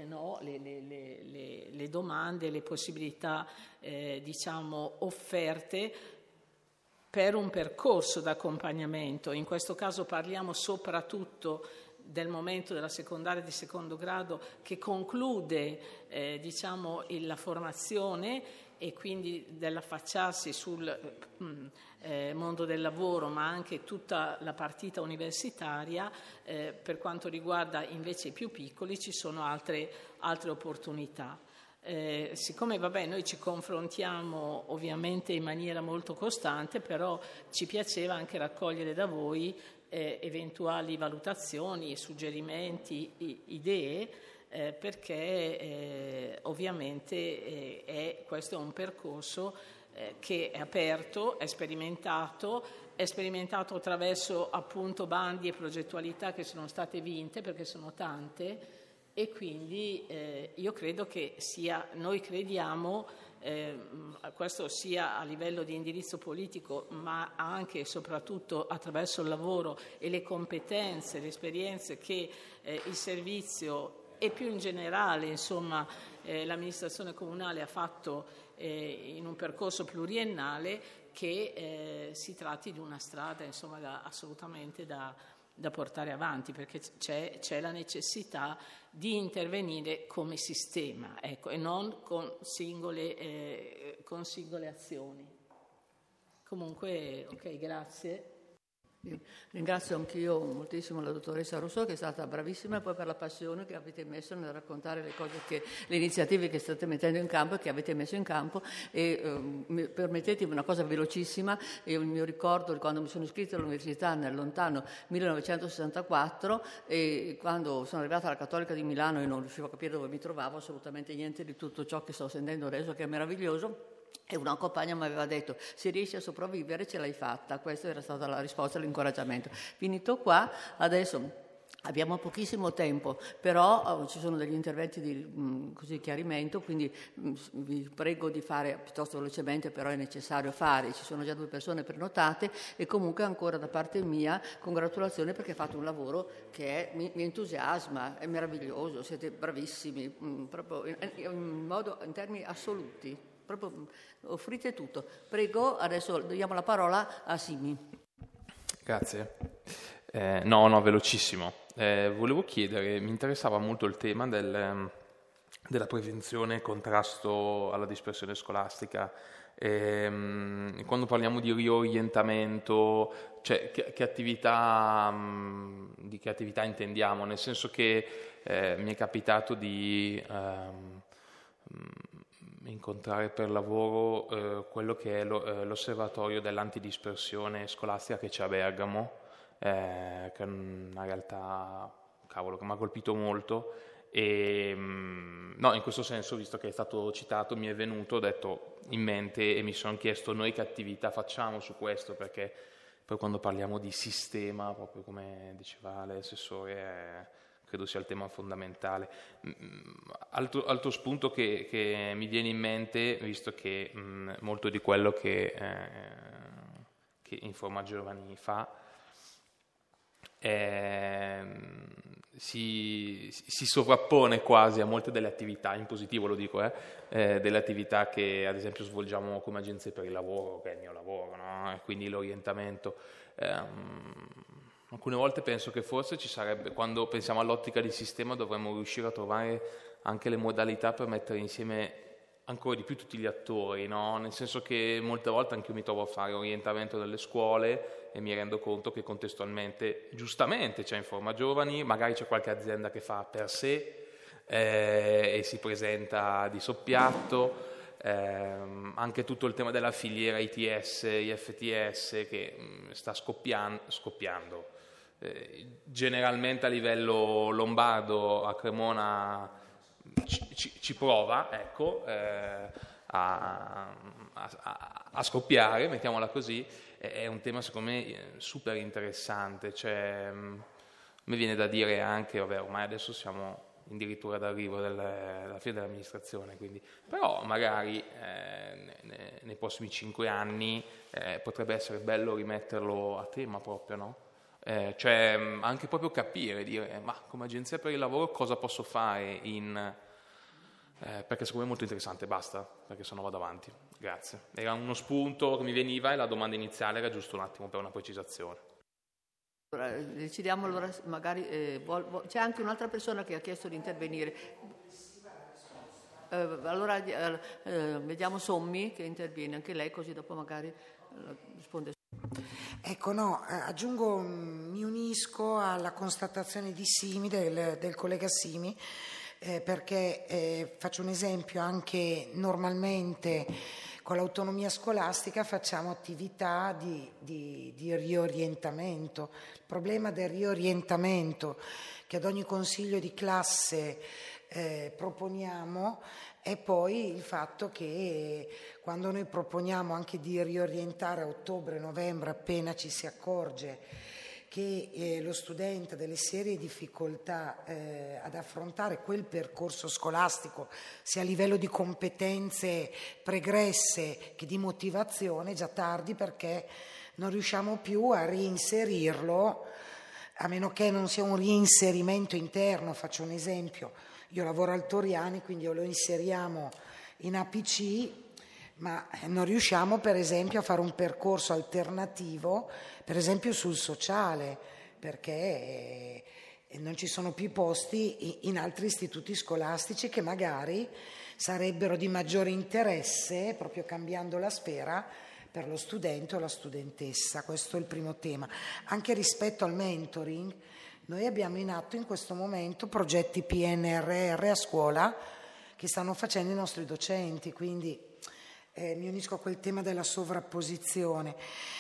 domande, le possibilità offerte per un percorso d'accompagnamento. In questo caso parliamo soprattutto del momento della secondaria di secondo grado che conclude la formazione e quindi dell'affacciarsi sul mondo del lavoro, ma anche tutta la partita universitaria. Per quanto riguarda invece i più piccoli ci sono altre opportunità. Siccome noi ci confrontiamo ovviamente in maniera molto costante, però ci piaceva anche raccogliere da voi eventuali valutazioni, suggerimenti, idee, perché ovviamente questo è un percorso che è aperto, è sperimentato attraverso appunto bandi e progettualità che sono state vinte, perché sono tante, e quindi io credo che noi crediamo, questo sia a livello di indirizzo politico, ma anche e soprattutto attraverso il lavoro e le competenze, le esperienze che il servizio e più in generale l'amministrazione comunale ha fatto in un percorso pluriennale, che si tratti di una strada assolutamente da portare avanti, perché c'è la necessità di intervenire come sistema, e non con singole azioni. Comunque, ok, grazie. Ringrazio anch'io moltissimo la dottoressa Rousseau, che è stata bravissima, e poi per la passione che avete messo nel raccontare le iniziative che state mettendo in campo e che avete messo in campo. E permettetemi una cosa velocissima: il mio ricordo di quando mi sono iscritta all'università nel lontano 1964, e quando sono arrivata alla Cattolica di Milano e non riuscivo a capire dove mi trovavo, assolutamente niente di tutto ciò che sto sentendo adesso, che è meraviglioso. E una compagna mi aveva detto: se riesci a sopravvivere ce l'hai fatta. Questa era stata la risposta, l'incoraggiamento. Finito qua, adesso abbiamo pochissimo tempo, però ci sono degli interventi di chiarimento, quindi vi prego di fare piuttosto velocemente, però è necessario fare. Ci sono già 2 persone prenotate, e comunque ancora da parte mia congratulazioni, perché fate un lavoro che mi entusiasma, è meraviglioso, siete bravissimi, proprio in termini assoluti. Proprio offrite tutto. Prego, adesso diamo la parola a Simi. Grazie. No, velocissimo. Volevo chiedere, mi interessava molto il tema della prevenzione e contrasto alla dispersione scolastica. Quando parliamo di riorientamento, cioè di che attività intendiamo? Nel senso che mi è capitato di incontrare per lavoro quello che è l'osservatorio dell'antidispersione scolastica che c'è a Bergamo, che è una realtà, che mi ha colpito molto. E no, in questo senso, visto che è stato citato, mi è venuto, ho detto, in mente, e mi sono chiesto noi che attività facciamo su questo, perché poi quando parliamo di sistema, proprio come diceva l'assessore, credo sia il tema fondamentale. Altro spunto che mi viene in mente, visto che molto di quello che Informa Giovani fa si sovrappone quasi a molte delle attività, in positivo lo dico, delle attività che ad esempio svolgiamo come agenzie per il lavoro, che è il mio lavoro, no? E quindi l'orientamento. Alcune volte penso che forse ci sarebbe, quando pensiamo all'ottica di sistema, dovremmo riuscire a trovare anche le modalità per mettere insieme ancora di più tutti gli attori, no? Nel senso che molte volte anche io mi trovo a fare orientamento nelle scuole e mi rendo conto che contestualmente, giustamente, c'è Informa Giovani, magari c'è qualche azienda che fa per sé e si presenta di soppiatto, anche tutto il tema della filiera ITS, IFTS che sta scoppiando. Generalmente a livello lombardo, a Cremona ci prova, ecco, a scoppiare, mettiamola così. È un tema secondo me super interessante, cioè, mi viene da dire anche, ormai adesso siamo addirittura d'arrivo della fine dell'amministrazione, quindi, però magari nei prossimi 5 anni potrebbe essere bello rimetterlo a tema proprio, no? Cioè anche proprio capire, dire, ma come agenzia per il lavoro cosa posso fare perché secondo me è molto interessante. Basta, perché sennò vado avanti. Grazie. Era uno spunto che mi veniva, e la domanda iniziale era giusto un attimo per una precisazione. Allora, decidiamo allora, magari c'è anche un'altra persona che ha chiesto di intervenire. Allora vediamo Sommi che interviene anche lei, così dopo magari risponde. Ecco, no, aggiungo, mi unisco alla constatazione di Simi, del collega Simi, perché faccio un esempio: anche normalmente con l'autonomia scolastica facciamo attività di riorientamento. Il problema del riorientamento che ad ogni consiglio di classe proponiamo è poi il fatto che quando noi proponiamo anche di riorientare a ottobre-novembre, appena ci si accorge che lo studente ha delle serie difficoltà ad affrontare quel percorso scolastico, sia a livello di competenze pregresse che di motivazione, è già tardi, perché non riusciamo più a reinserirlo, a meno che non sia un reinserimento interno. Faccio un esempio: io lavoro al Toriani, quindi lo inseriamo in APC, ma non riusciamo per esempio a fare un percorso alternativo, per esempio sul sociale, perché non ci sono più posti in altri istituti scolastici che magari sarebbero di maggiore interesse, proprio cambiando la sfera, per lo studente o la studentessa. Questo è il primo tema. Anche rispetto al mentoring, noi abbiamo in atto in questo momento progetti PNRR a scuola che stanno facendo i nostri docenti, quindi mi unisco a quel tema della sovrapposizione.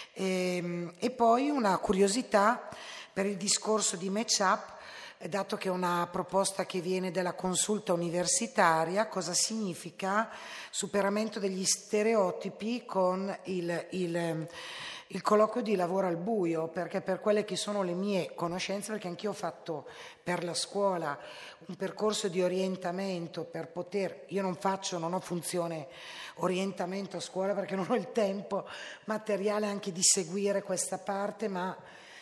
E poi una curiosità per il discorso di match-up, dato che è una proposta che viene dalla consulta universitaria: cosa significa superamento degli stereotipi con il colloquio di lavoro al buio, perché per quelle che sono le mie conoscenze, perché anch'io ho fatto per la scuola un percorso di orientamento per poter, io non ho funzione orientamento a scuola perché non ho il tempo materiale anche di seguire questa parte, ma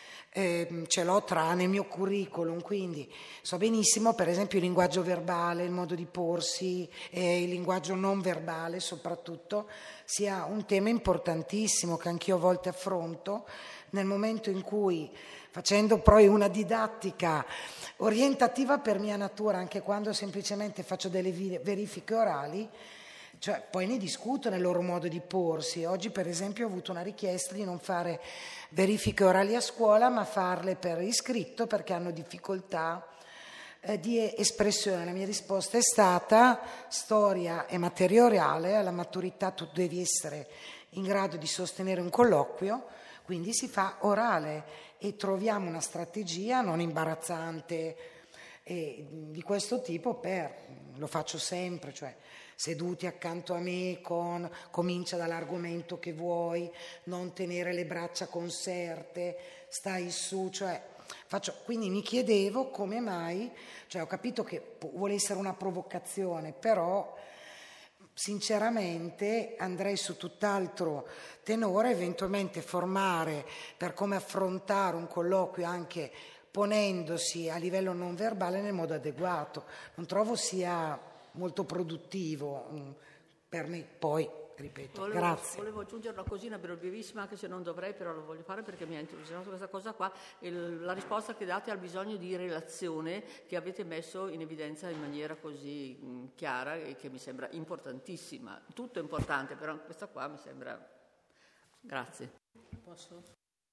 ce l'ho nel mio curriculum, quindi so benissimo per esempio il linguaggio verbale, il modo di porsi, il linguaggio non verbale soprattutto, sia un tema importantissimo che anch'io a volte affronto nel momento in cui, facendo poi una didattica orientativa per mia natura, anche quando semplicemente faccio delle verifiche orali, cioè poi ne discuto nel loro modo di porsi. Oggi per esempio ho avuto una richiesta di non fare verifiche orali a scuola, ma farle per iscritto perché hanno difficoltà di espressione. La mia risposta è stata: storia e materia orale, alla maturità tu devi essere in grado di sostenere un colloquio, quindi si fa orale e troviamo una strategia non imbarazzante di questo tipo lo faccio sempre, cioè seduti accanto a me comincia dall'argomento che vuoi, non tenere le braccia conserte, stai su, quindi mi chiedevo come mai, ho capito che vuole essere una provocazione, però sinceramente andrei su tutt'altro tenore, eventualmente formare per come affrontare un colloquio anche ponendosi a livello non verbale nel modo adeguato. Non trovo sia molto produttivo per me. Poi, ripeto, grazie. Volevo aggiungere una cosina brevissima, anche se non dovrei, però lo voglio fare perché mi ha entusiasmato questa cosa qua. La risposta che date al bisogno di relazione che avete messo in evidenza in maniera così chiara e che mi sembra importantissima. Tutto è importante, però questa qua mi sembra... Grazie. Posso?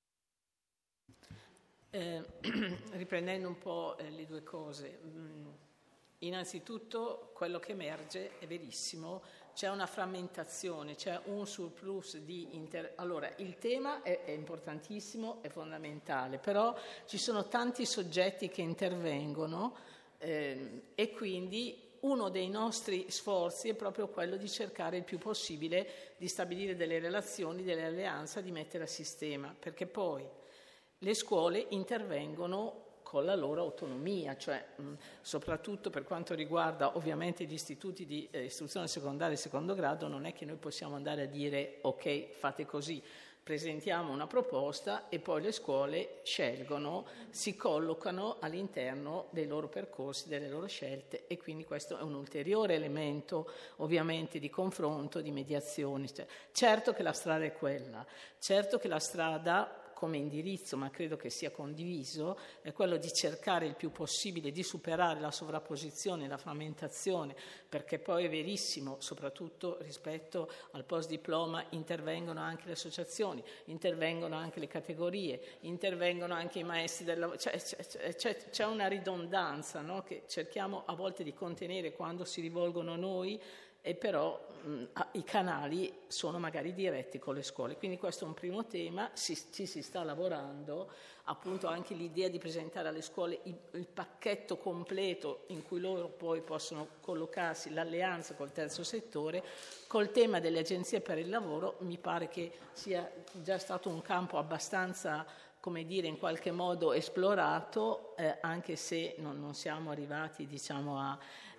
Riprendendo un po' le due cose. Innanzitutto quello che emerge è verissimo, c'è una frammentazione, c'è un surplus di Allora, il tema è importantissimo, è fondamentale, però ci sono tanti soggetti che intervengono e quindi uno dei nostri sforzi è proprio quello di cercare il più possibile di stabilire delle relazioni, delle alleanze, di mettere a sistema, perché poi le scuole intervengono con la loro autonomia, cioè soprattutto per quanto riguarda ovviamente gli istituti di istruzione secondaria e secondo grado, non è che noi possiamo andare a dire ok, fate così, presentiamo una proposta e poi le scuole scelgono, si collocano all'interno dei loro percorsi, delle loro scelte, e quindi questo è un ulteriore elemento ovviamente di confronto, di mediazione. Certo che la strada è quella, certo che la strada come indirizzo, ma credo che sia condiviso, è quello di cercare il più possibile di superare la sovrapposizione, la frammentazione, perché poi è verissimo, soprattutto rispetto al post-diploma intervengono anche le associazioni, intervengono anche le categorie, intervengono anche i maestri del lavoro, c'è una ridondanza, no? Che cerchiamo a volte di contenere quando si rivolgono a noi, e però i canali sono magari diretti con le scuole. Quindi questo è un primo tema, ci si sta lavorando, appunto anche l'idea di presentare alle scuole il pacchetto completo in cui loro poi possono collocarsi, l'alleanza col terzo settore. Col tema delle agenzie per il lavoro mi pare che sia già stato un campo abbastanza, come dire, in qualche modo esplorato, anche se non siamo arrivati, diciamo, a...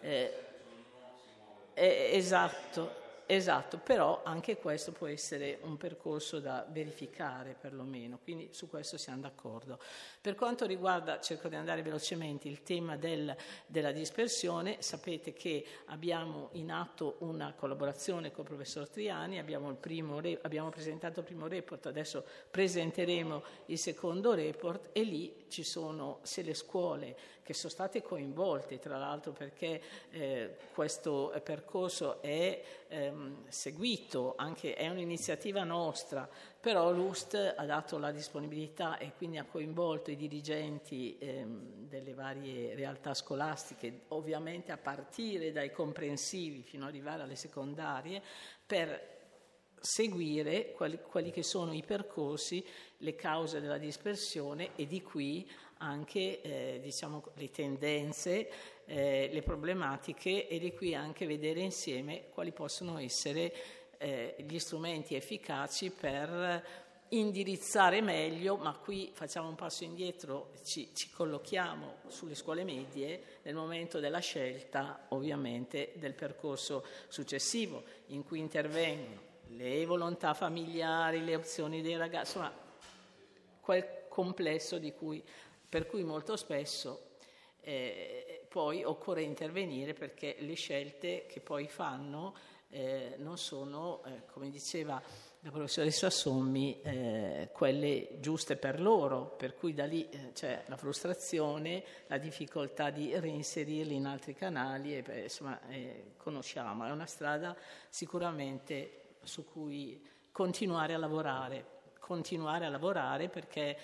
Esatto, però anche questo può essere un percorso da verificare perlomeno, quindi su questo siamo d'accordo. Per quanto riguarda, cerco di andare velocemente, il tema della dispersione, sapete che abbiamo in atto una collaborazione con il professor Triani, abbiamo presentato il primo report, adesso presenteremo il secondo report, e lì ci sono, se le scuole che sono state coinvolte, tra l'altro perché questo percorso è seguito, anche è un'iniziativa nostra, però l'UST ha dato la disponibilità e quindi ha coinvolto i dirigenti delle varie realtà scolastiche, ovviamente a partire dai comprensivi fino ad arrivare alle secondarie, per seguire quali che sono i percorsi, le cause della dispersione, e di qui anche diciamo, le tendenze, le problematiche, e di qui anche vedere insieme quali possono essere gli strumenti efficaci per indirizzare meglio, ma qui facciamo un passo indietro, ci collochiamo sulle scuole medie nel momento della scelta ovviamente del percorso successivo, in cui intervengono le volontà familiari, le opzioni dei ragazzi, insomma quel complesso per cui molto spesso poi occorre intervenire, perché le scelte che poi fanno non sono, come diceva la professoressa Sommi, quelle giuste per loro, per cui da lì c'è la frustrazione, la difficoltà di reinserirli in altri canali, e insomma conosciamo, è una strada sicuramente su cui continuare a lavorare perché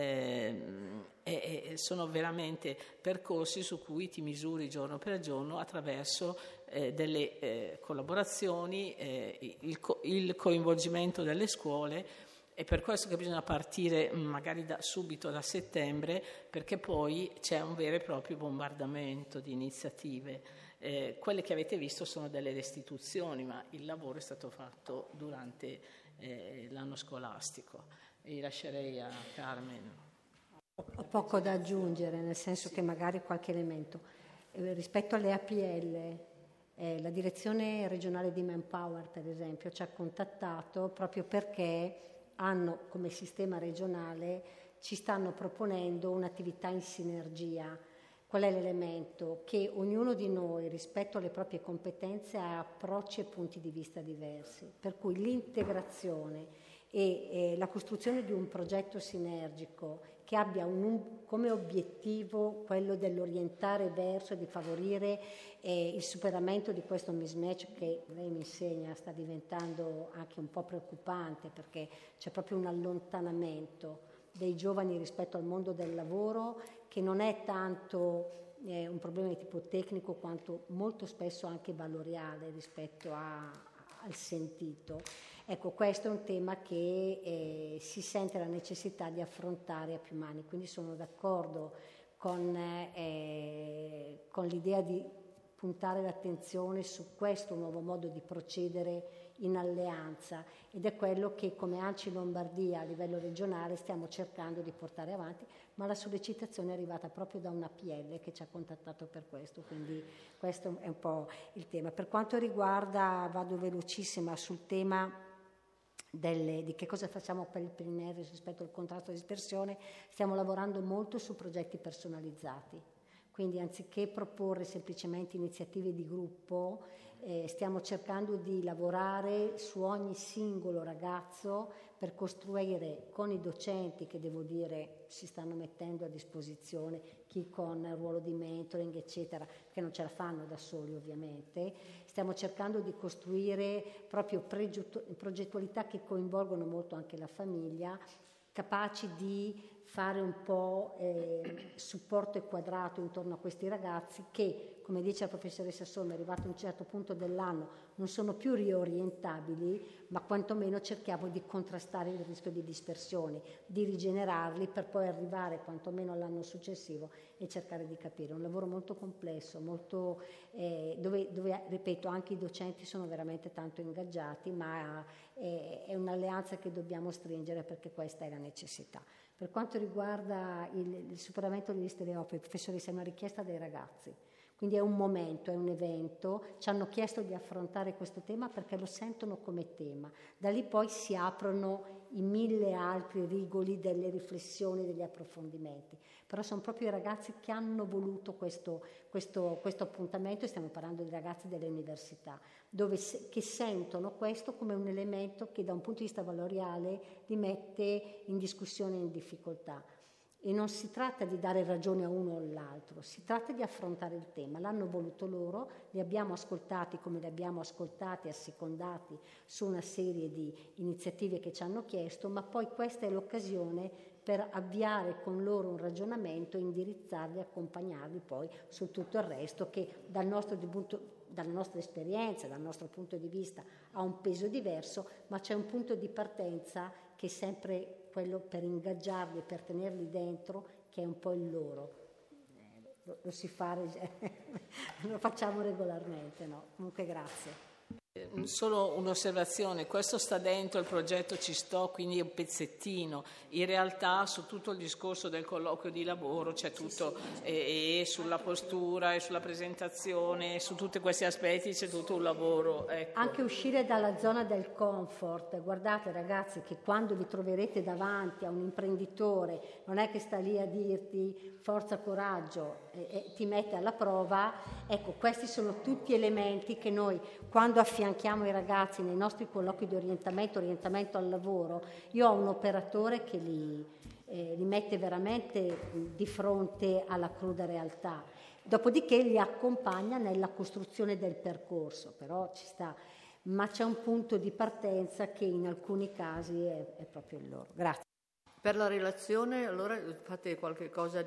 sono veramente percorsi su cui ti misuri giorno per giorno attraverso delle collaborazioni, il coinvolgimento delle scuole. È per questo che bisogna partire magari subito da settembre, perché poi c'è un vero e proprio bombardamento di iniziative. Quelle che avete visto sono delle restituzioni, ma il lavoro è stato fatto durante l'anno scolastico. E lascerei a Carmen. Ho poco da aggiungere, nel senso che magari qualche elemento. Rispetto alle APL, la direzione regionale di Manpower, per esempio, ci ha contattato proprio perché hanno come sistema regionale, ci stanno proponendo un'attività in sinergia. Qual è l'elemento? Che ognuno di noi rispetto alle proprie competenze ha approcci e punti di vista diversi, per cui l'integrazione e la costruzione di un progetto sinergico che abbia come obiettivo quello dell'orientare verso e di favorire il superamento di questo mismatch che lei mi insegna sta diventando anche un po' preoccupante, perché c'è proprio un allontanamento dei giovani rispetto al mondo del lavoro, che non è tanto un problema di tipo tecnico quanto molto spesso anche valoriale rispetto al sentito. Ecco, questo è un tema che si sente la necessità di affrontare a più mani, quindi sono d'accordo con l'idea di puntare l'attenzione su questo nuovo modo di procedere in alleanza, ed è quello che come ANCI Lombardia a livello regionale stiamo cercando di portare avanti, ma la sollecitazione è arrivata proprio da una PL che ci ha contattato per questo, quindi questo è un po' il tema. Per quanto riguarda, vado velocissima sul tema di che cosa facciamo per il PNR rispetto al contrasto alla dispersione, stiamo lavorando molto su progetti personalizzati. Quindi anziché proporre semplicemente iniziative di gruppo, stiamo cercando di lavorare su ogni singolo ragazzo per costruire con i docenti, che devo dire si stanno mettendo a disposizione, chi con il ruolo di mentoring eccetera, che non ce la fanno da soli ovviamente, stiamo cercando di costruire proprio progettualità che coinvolgono molto anche la famiglia, capaci di fare un po' supporto e quadrato intorno a questi ragazzi che, come dice la professoressa Sommi, arrivato a un certo punto dell'anno non sono più riorientabili, ma quantomeno cerchiamo di contrastare il rischio di dispersione, di rigenerarli per poi arrivare quantomeno all'anno successivo e cercare di capire. È un lavoro molto complesso, molto, dove, ripeto, anche i docenti sono veramente tanto ingaggiati, ma è un'alleanza che dobbiamo stringere perché questa è la necessità. Per quanto riguarda il superamento degli stereotipi, professoressa, è una richiesta dei ragazzi. Quindi è un momento, è un evento, ci hanno chiesto di affrontare questo tema perché lo sentono come tema. Da lì poi si aprono i 1000 altri rigoli delle riflessioni, degli approfondimenti. Però sono proprio i ragazzi che hanno voluto questo appuntamento, e stiamo parlando di ragazzi delle università, che sentono questo come un elemento che da un punto di vista valoriale li mette in discussione e in difficoltà. E non si tratta di dare ragione a uno o all'altro, si tratta di affrontare il tema. L'hanno voluto loro, li abbiamo ascoltati come li abbiamo ascoltati e assecondati su una serie di iniziative che ci hanno chiesto, ma poi questa è l'occasione per avviare con loro un ragionamento, indirizzarli, accompagnarli poi su tutto il resto che dalla nostra esperienza, dal nostro punto di vista ha un peso diverso, ma c'è un punto di partenza che è sempre quello per ingaggiarli, per tenerli dentro, che è un po' il loro. Lo si fa, lo facciamo regolarmente, no? Comunque grazie. Solo un'osservazione, questo sta dentro il progetto Ci sto, quindi è un pezzettino. In realtà su tutto il discorso del colloquio di lavoro c'è tutto, e sulla postura e sulla presentazione, su tutti questi aspetti c'è tutto un lavoro. Ecco. Anche uscire dalla zona del comfort. Guardate ragazzi che quando vi troverete davanti a un imprenditore non è che sta lì a dirti forza, coraggio e ti mette alla prova. Ecco, questi sono tutti elementi che noi quando affianchiamo i ragazzi nei nostri colloqui di orientamento al lavoro, io ho un operatore che li mette veramente di fronte alla cruda realtà, dopodiché li accompagna nella costruzione del percorso, però ci sta, ma c'è un punto di partenza che in alcuni casi è proprio il loro. Grazie. Per la relazione, allora fate qualche cosa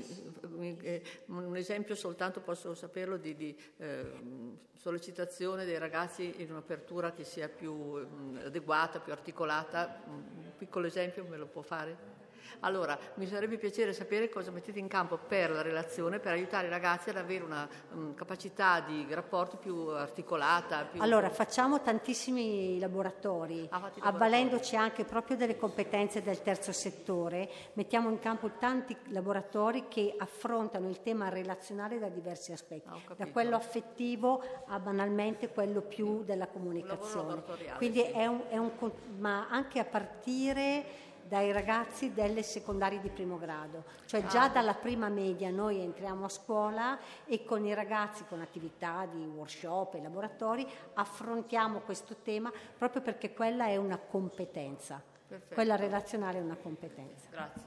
un esempio soltanto, posso saperlo, di sollecitazione dei ragazzi in un'apertura che sia più adeguata, più articolata. Un piccolo esempio me lo può fare? Allora, mi farebbe piacere sapere cosa mettete in campo per la relazione, per aiutare i ragazzi ad avere una capacità di rapporti più articolata. Allora, facciamo tantissimi laboratori, avvalendoci anche proprio delle competenze del terzo settore. Mettiamo in campo tanti laboratori che affrontano il tema relazionale da diversi aspetti, da quello affettivo a banalmente quello più della comunicazione. Quindi sì. Ma anche a partire dai ragazzi delle secondarie di primo grado, cioè già dalla prima media noi entriamo a scuola e con i ragazzi, con attività di workshop e laboratori, affrontiamo questo tema proprio perché quella è una competenza. Perfetto. Quella relazionale è una competenza. Grazie.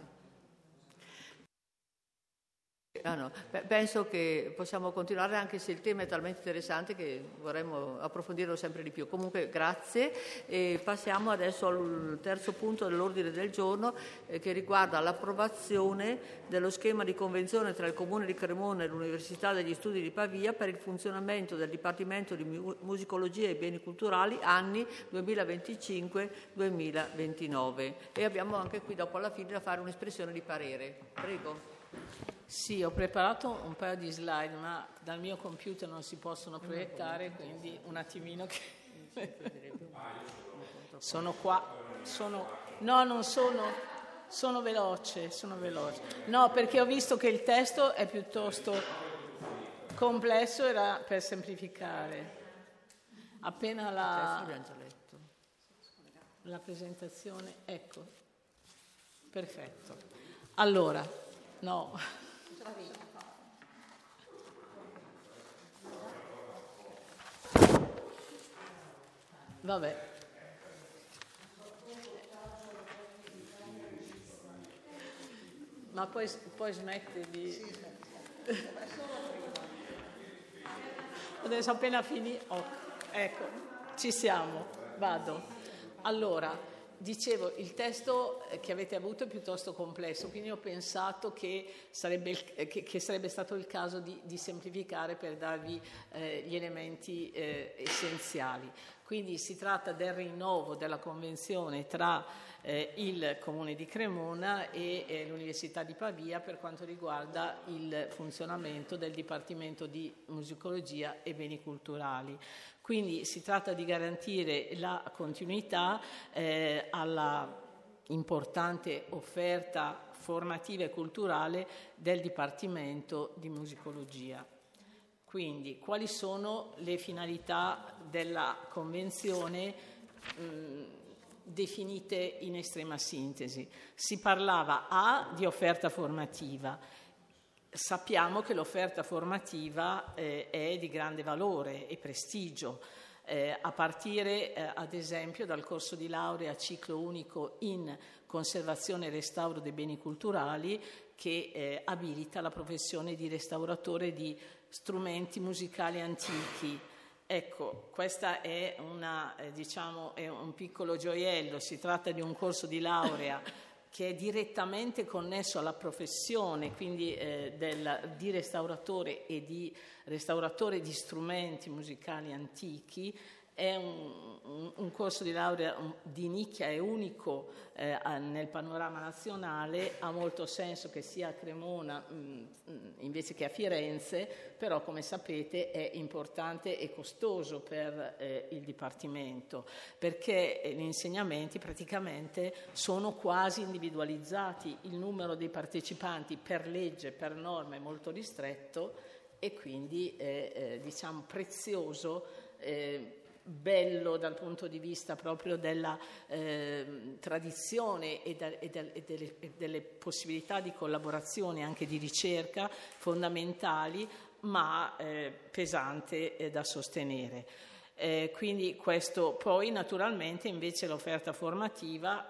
No. Penso che possiamo continuare anche se il tema è talmente interessante che vorremmo approfondirlo sempre di più. Comunque grazie e passiamo adesso al terzo punto dell'ordine del giorno che riguarda l'approvazione dello schema di convenzione tra il Comune di Cremona e l'Università degli Studi di Pavia per il funzionamento del Dipartimento di Musicologia e Beni Culturali anni 2025-2029 e abbiamo anche qui dopo alla fine da fare un'espressione di parere. Prego. Sì, ho preparato un paio di slide, ma dal mio computer non si possono proiettare, quindi un attimino che... Sono qua, sono veloce. No, perché ho visto che il testo è piuttosto complesso, era per semplificare. Appena la presentazione, ecco, perfetto. Allora, no... Vabbè. Ma poi smette di... Adesso appena finito... Oh, ecco, ci siamo, vado. Allora, dicevo, il testo che avete avuto è piuttosto complesso, quindi ho pensato che sarebbe stato il caso di semplificare per darvi gli elementi essenziali. Quindi si tratta del rinnovo della convenzione tra il Comune di Cremona e l'Università di Pavia per quanto riguarda il funzionamento del Dipartimento di Musicologia e Beni Culturali. Quindi si tratta di garantire la continuità alla importante offerta formativa e culturale del Dipartimento di Musicologia. Quindi, quali sono le finalità della Convenzione definite in estrema sintesi? Si parlava di offerta formativa. Sappiamo che l'offerta formativa è di grande valore e prestigio, a partire ad esempio dal corso di laurea a ciclo unico in conservazione e restauro dei beni culturali che abilita la professione di restauratore di strumenti musicali antichi. Ecco, questa è è un piccolo gioiello. Si tratta di un corso di laurea che è direttamente connesso alla professione, quindi di restauratore e di restauratore di strumenti musicali antichi. È un corso di laurea di nicchia e unico nel panorama nazionale. Ha molto senso che sia a Cremona invece che a Firenze, però come sapete è importante e costoso per il Dipartimento, perché gli insegnamenti praticamente sono quasi individualizzati. Il numero dei partecipanti per legge, per norma è molto ristretto e quindi è prezioso, bello dal punto di vista proprio della tradizione e delle possibilità di collaborazione anche di ricerca fondamentali, ma pesante da sostenere. Quindi questo, poi naturalmente invece l'offerta formativa,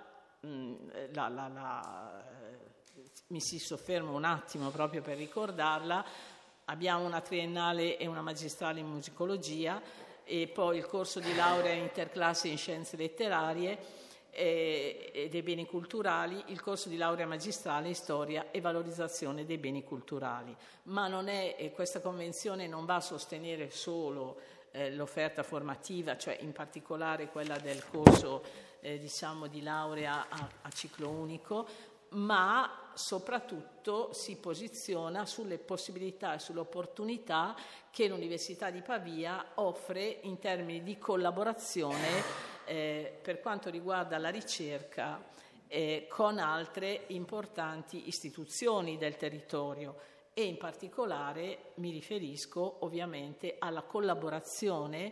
mi si soffermo un attimo proprio per ricordarla. Abbiamo una triennale e una magistrale in musicologia, e poi il corso di laurea interclasse in scienze letterarie e dei beni culturali, il corso di laurea magistrale in storia e valorizzazione dei beni culturali. Ma questa convenzione non va a sostenere solo l'offerta formativa, cioè in particolare quella del corso di laurea a ciclo unico, ma soprattutto si posiziona sulle possibilità e sulle opportunità che l'Università di Pavia offre in termini di collaborazione per quanto riguarda la ricerca con altre importanti istituzioni del territorio, e in particolare mi riferisco ovviamente alla collaborazione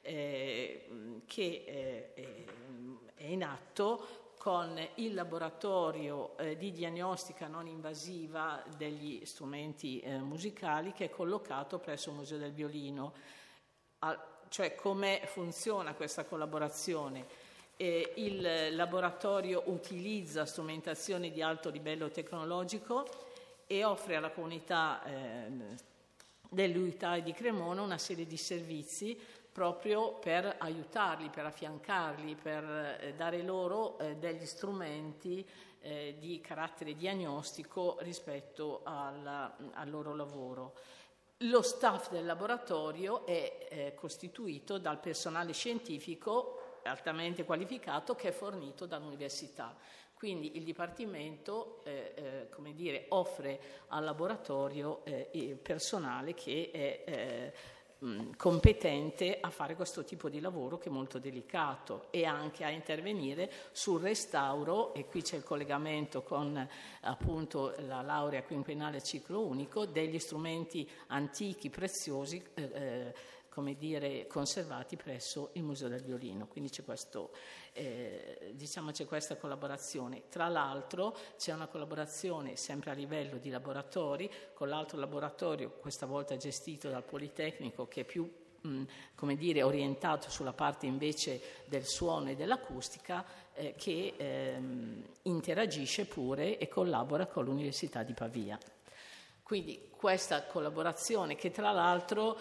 che è in atto con il laboratorio di diagnostica non invasiva degli strumenti musicali, che è collocato presso il Museo del Violino. Cioè, come funziona questa collaborazione? Il laboratorio utilizza strumentazioni di alto livello tecnologico e offre alla comunità dell'UIT di Cremona una serie di servizi proprio per aiutarli, per affiancarli, per dare loro degli strumenti di carattere diagnostico rispetto al loro lavoro. Lo staff del laboratorio è costituito dal personale scientifico altamente qualificato che è fornito dall'università. Quindi il Dipartimento offre al laboratorio personale che è competente a fare questo tipo di lavoro, che è molto delicato, e anche a intervenire sul restauro, e qui c'è il collegamento con appunto la laurea quinquennale ciclo unico, degli strumenti antichi preziosi conservati presso il Museo del Violino. Quindi c'è questa collaborazione. Tra l'altro c'è una collaborazione sempre a livello di laboratori con l'altro laboratorio, questa volta gestito dal Politecnico, che è più come dire, orientato sulla parte invece del suono e dell'acustica, che interagisce pure e collabora con l'Università di Pavia. Quindi questa collaborazione, che tra l'altro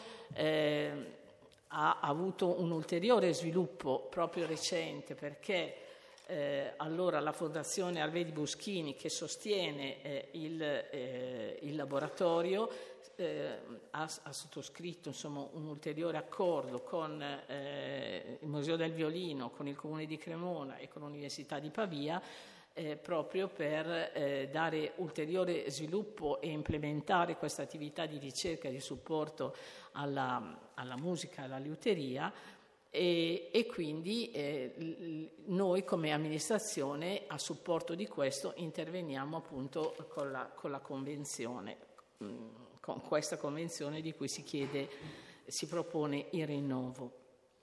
ha avuto un ulteriore sviluppo proprio recente, perché allora la Fondazione Arvedi Buschini, che sostiene il laboratorio, ha sottoscritto insomma un ulteriore accordo con il Museo del Violino, con il Comune di Cremona e con l'Università di Pavia, proprio per dare ulteriore sviluppo e implementare questa attività di ricerca e di supporto alla musica e alla liuteria. E quindi noi come amministrazione, a supporto di questo, interveniamo appunto con la convenzione, con questa convenzione di cui si propone il rinnovo.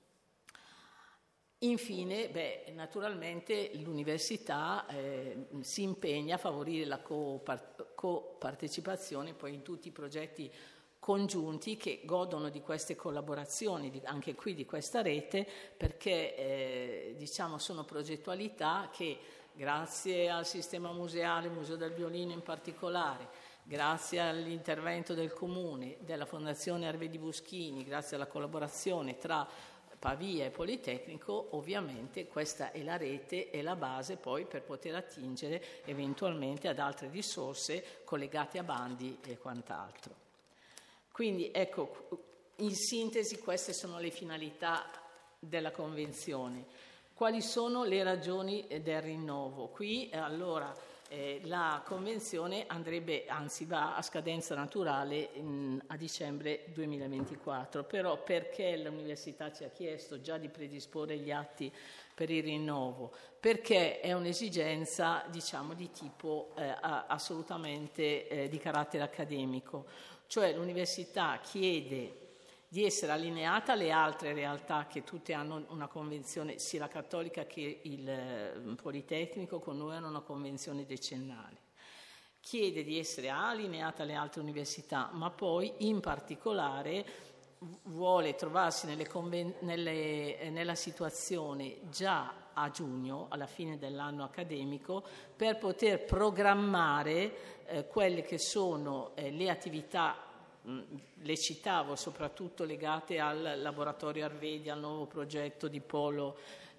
Infine, naturalmente l'università si impegna a favorire la copartecipazione poi in tutti i progetti congiunti che godono di queste collaborazioni, anche qui di questa rete, perché sono progettualità che, grazie al sistema museale, Museo del Violino in particolare, grazie all'intervento del Comune, della Fondazione Arvedi Buschini, grazie alla collaborazione tra Pavia e Politecnico, ovviamente questa è la rete e la base poi per poter attingere eventualmente ad altre risorse collegate a bandi e quant'altro. Quindi ecco, in sintesi queste sono le finalità della Convenzione. Quali sono le ragioni del rinnovo? Qui allora la Convenzione va a scadenza naturale a dicembre 2024, però perché l'Università ci ha chiesto già di predisporre gli atti per il rinnovo? Perché è un'esigenza di tipo assolutamente di carattere accademico. Cioè l'università chiede di essere allineata alle altre realtà che tutte hanno una convenzione, sia la Cattolica che il Politecnico con noi hanno una convenzione decennale. Chiede di essere allineata alle altre università, ma poi in particolare vuole trovarsi nella situazione già a giugno, alla fine dell'anno accademico, per poter programmare quelle che sono le attività, le citavo soprattutto legate al laboratorio Arvedi, al nuovo progetto di polo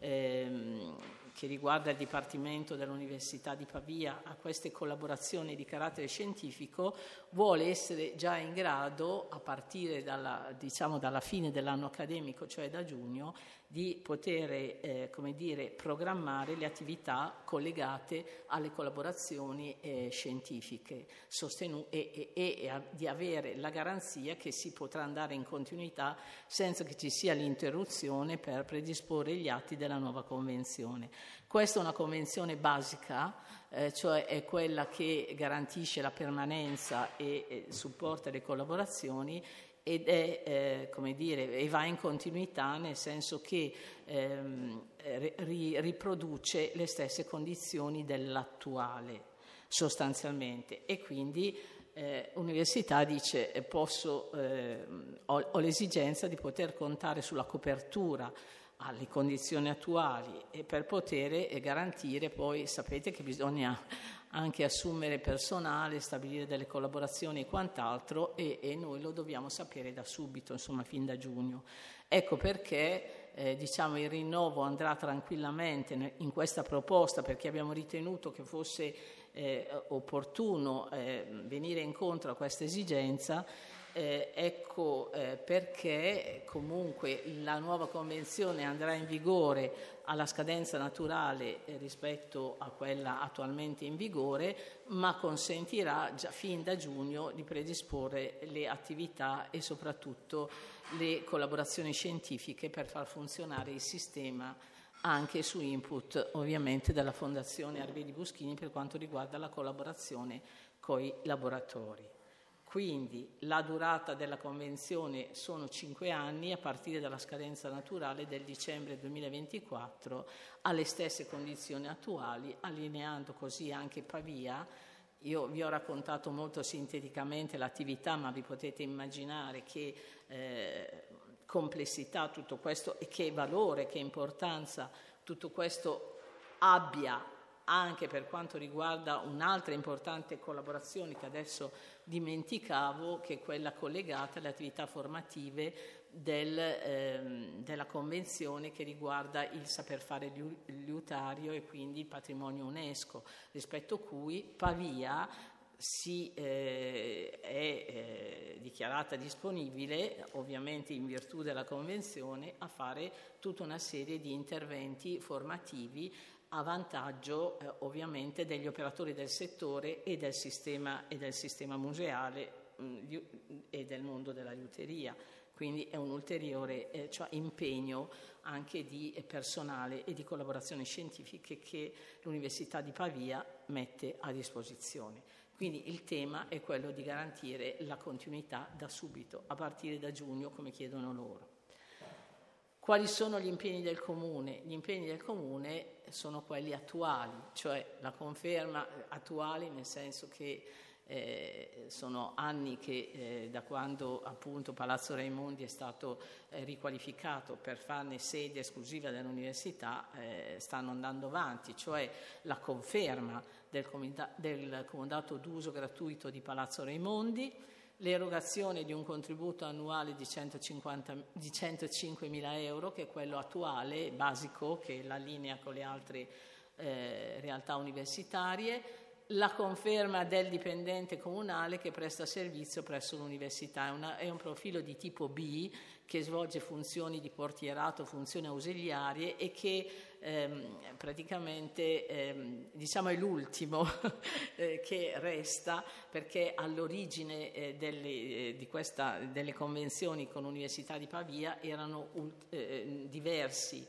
che riguarda il Dipartimento dell'Università di Pavia, a queste collaborazioni di carattere scientifico, vuole essere già in grado, a partire dalla fine dell'anno accademico, cioè da giugno, di poter programmare le attività collegate alle collaborazioni scientifiche sostenute e di avere la garanzia che si potrà andare in continuità senza che ci sia l'interruzione per predisporre gli atti della nuova convenzione. Questa è una convenzione basica, cioè è quella che garantisce la permanenza e supporta le collaborazioni ed è, e va in continuità, nel senso che riproduce le stesse condizioni dell'attuale sostanzialmente, e quindi l'università dice ho l'esigenza di poter contare sulla copertura alle condizioni attuali e per poter garantire poi, sapete che bisogna anche assumere personale, stabilire delle collaborazioni e quant'altro, e noi lo dobbiamo sapere da subito, fin da giugno. Ecco perché il rinnovo andrà tranquillamente in questa proposta, perché abbiamo ritenuto che fosse opportuno venire incontro a questa esigenza. Perché comunque la nuova convenzione andrà in vigore alla scadenza naturale rispetto a quella attualmente in vigore, ma consentirà già fin da giugno di predisporre le attività e soprattutto le collaborazioni scientifiche per far funzionare il sistema anche su input ovviamente della Fondazione Arvedi Buschini per quanto riguarda la collaborazione coi laboratori. Quindi la durata della convenzione sono 5 anni a partire dalla scadenza naturale del dicembre 2024 alle stesse condizioni attuali, allineando così anche Pavia. Io vi ho raccontato molto sinteticamente l'attività, ma vi potete immaginare che complessità tutto questo e che valore, che importanza tutto questo abbia anche per quanto riguarda un'altra importante collaborazione che adesso dimenticavo, che è quella collegata alle attività formative della convenzione che riguarda il saper fare liutario e quindi il patrimonio UNESCO, rispetto a cui Pavia è dichiarata disponibile, ovviamente in virtù della convenzione, a fare tutta una serie di interventi formativi a vantaggio ovviamente degli operatori del settore e del sistema museale e del mondo della liuteria. Quindi è un ulteriore impegno anche di personale e di collaborazioni scientifiche che l'Università di Pavia mette a disposizione. Quindi il tema è quello di garantire la continuità da subito, a partire da giugno, come chiedono loro. Quali sono gli impegni del Comune? Gli impegni del Comune sono quelli attuali, cioè la conferma attuali, nel senso che sono anni che da quando appunto Palazzo Raimondi è stato riqualificato per farne sede esclusiva dell'università, stanno andando avanti, cioè la conferma del comodato d'uso gratuito di Palazzo Raimondi, l'erogazione di un contributo annuale di 105.000 euro, che è quello attuale, basico, che la linea con le altre realtà universitarie, la conferma del dipendente comunale che presta servizio presso l'università. È un profilo di tipo B che svolge funzioni di portierato, funzioni ausiliarie e che praticamente diciamo è l'ultimo che resta, perché all'origine delle convenzioni con l'Università di Pavia erano diversi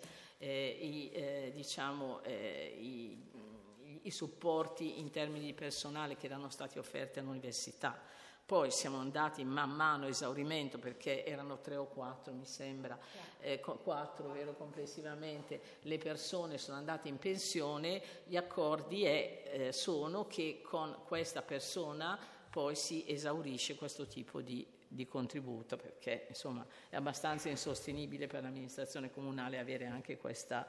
i supporti in termini di personale che erano stati offerti all'università. Poi siamo andati man mano a esaurimento, perché erano 3 o 4, mi sembra, 4 vero complessivamente, le persone sono andate in pensione. Gli accordi sono che con questa persona poi si esaurisce questo tipo di contributo, perché insomma è abbastanza insostenibile per l'amministrazione comunale avere anche questo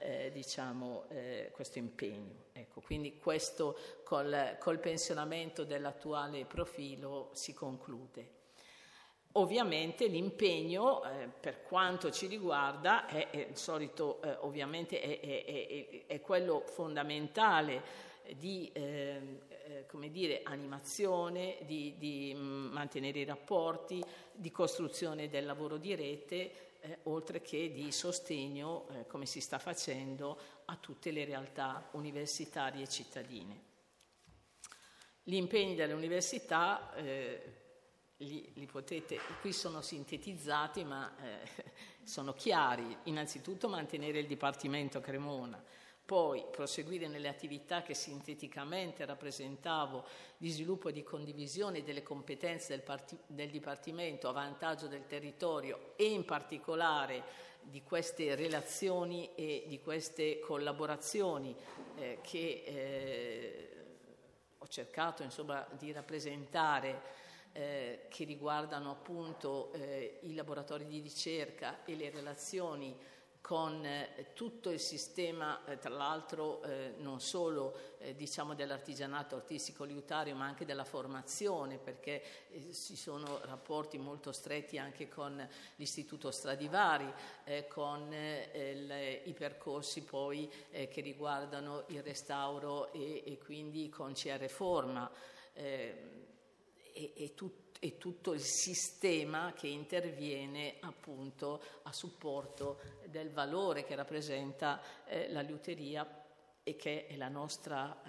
impegno. Ecco, quindi questo col pensionamento dell'attuale profilo si conclude. Ovviamente l'impegno per quanto ci riguarda è il solito, ovviamente è quello fondamentale di animazione, di mantenere i rapporti, di costruzione del lavoro di rete, oltre che di sostegno, come si sta facendo, a tutte le realtà universitarie e cittadine. Gli impegni delle università, li potete, qui sono sintetizzati, ma sono chiari. Innanzitutto mantenere il Dipartimento Cremona, poi proseguire nelle attività che sinteticamente rappresentavo di sviluppo e di condivisione delle competenze del Dipartimento a vantaggio del territorio e in particolare di queste relazioni e di queste collaborazioni che ho cercato insomma di rappresentare, che riguardano appunto i laboratori di ricerca e le relazioni con tutto il sistema, tra l'altro non solo dell'artigianato artistico liutario, ma anche della formazione, perché ci sono rapporti molto stretti anche con l'Istituto Stradivari, con i percorsi poi che riguardano il restauro e quindi con CR Forma e tutto il sistema che interviene appunto a supporto del valore che rappresenta la liuteria e che è la nostra,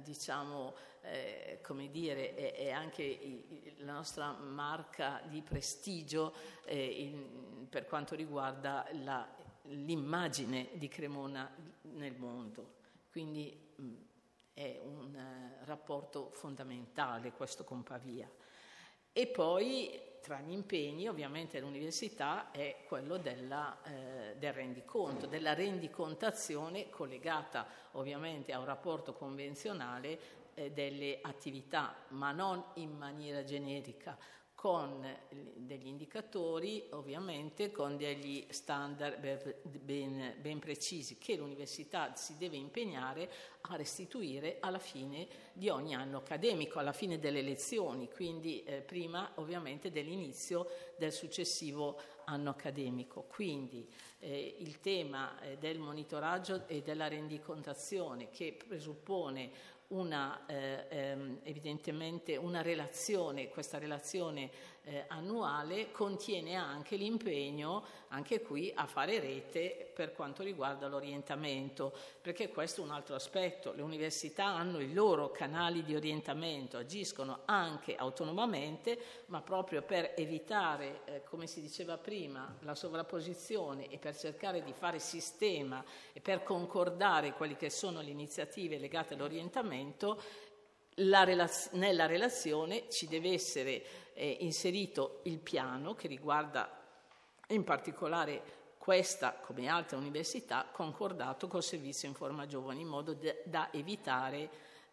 è anche la nostra marca di prestigio per quanto riguarda l'immagine di Cremona nel mondo. Quindi è un rapporto fondamentale questo con Pavia. E poi tra gli impegni ovviamente dell'università è quello del rendiconto, della rendicontazione collegata ovviamente a un rapporto convenzionale delle attività, ma non in maniera generica, con degli indicatori, ovviamente con degli standard ben precisi che l'università si deve impegnare a restituire alla fine di ogni anno accademico, alla fine delle lezioni, quindi prima ovviamente dell'inizio del successivo anno accademico. Quindi il tema del monitoraggio e della rendicontazione, che presuppone evidentemente una relazione, questa relazione annuale contiene anche l'impegno, anche qui, a fare rete per quanto riguarda l'orientamento, perché questo è un altro aspetto. Le università hanno i loro canali di orientamento, agiscono anche autonomamente, ma proprio per evitare, come si diceva prima, la sovrapposizione e per cercare di fare sistema e per concordare quelle che sono le iniziative legate all'orientamento, nella relazione ci deve essere inserito il piano che riguarda in particolare questa, come altre università, concordato col servizio Informa Giovani, in modo da evitare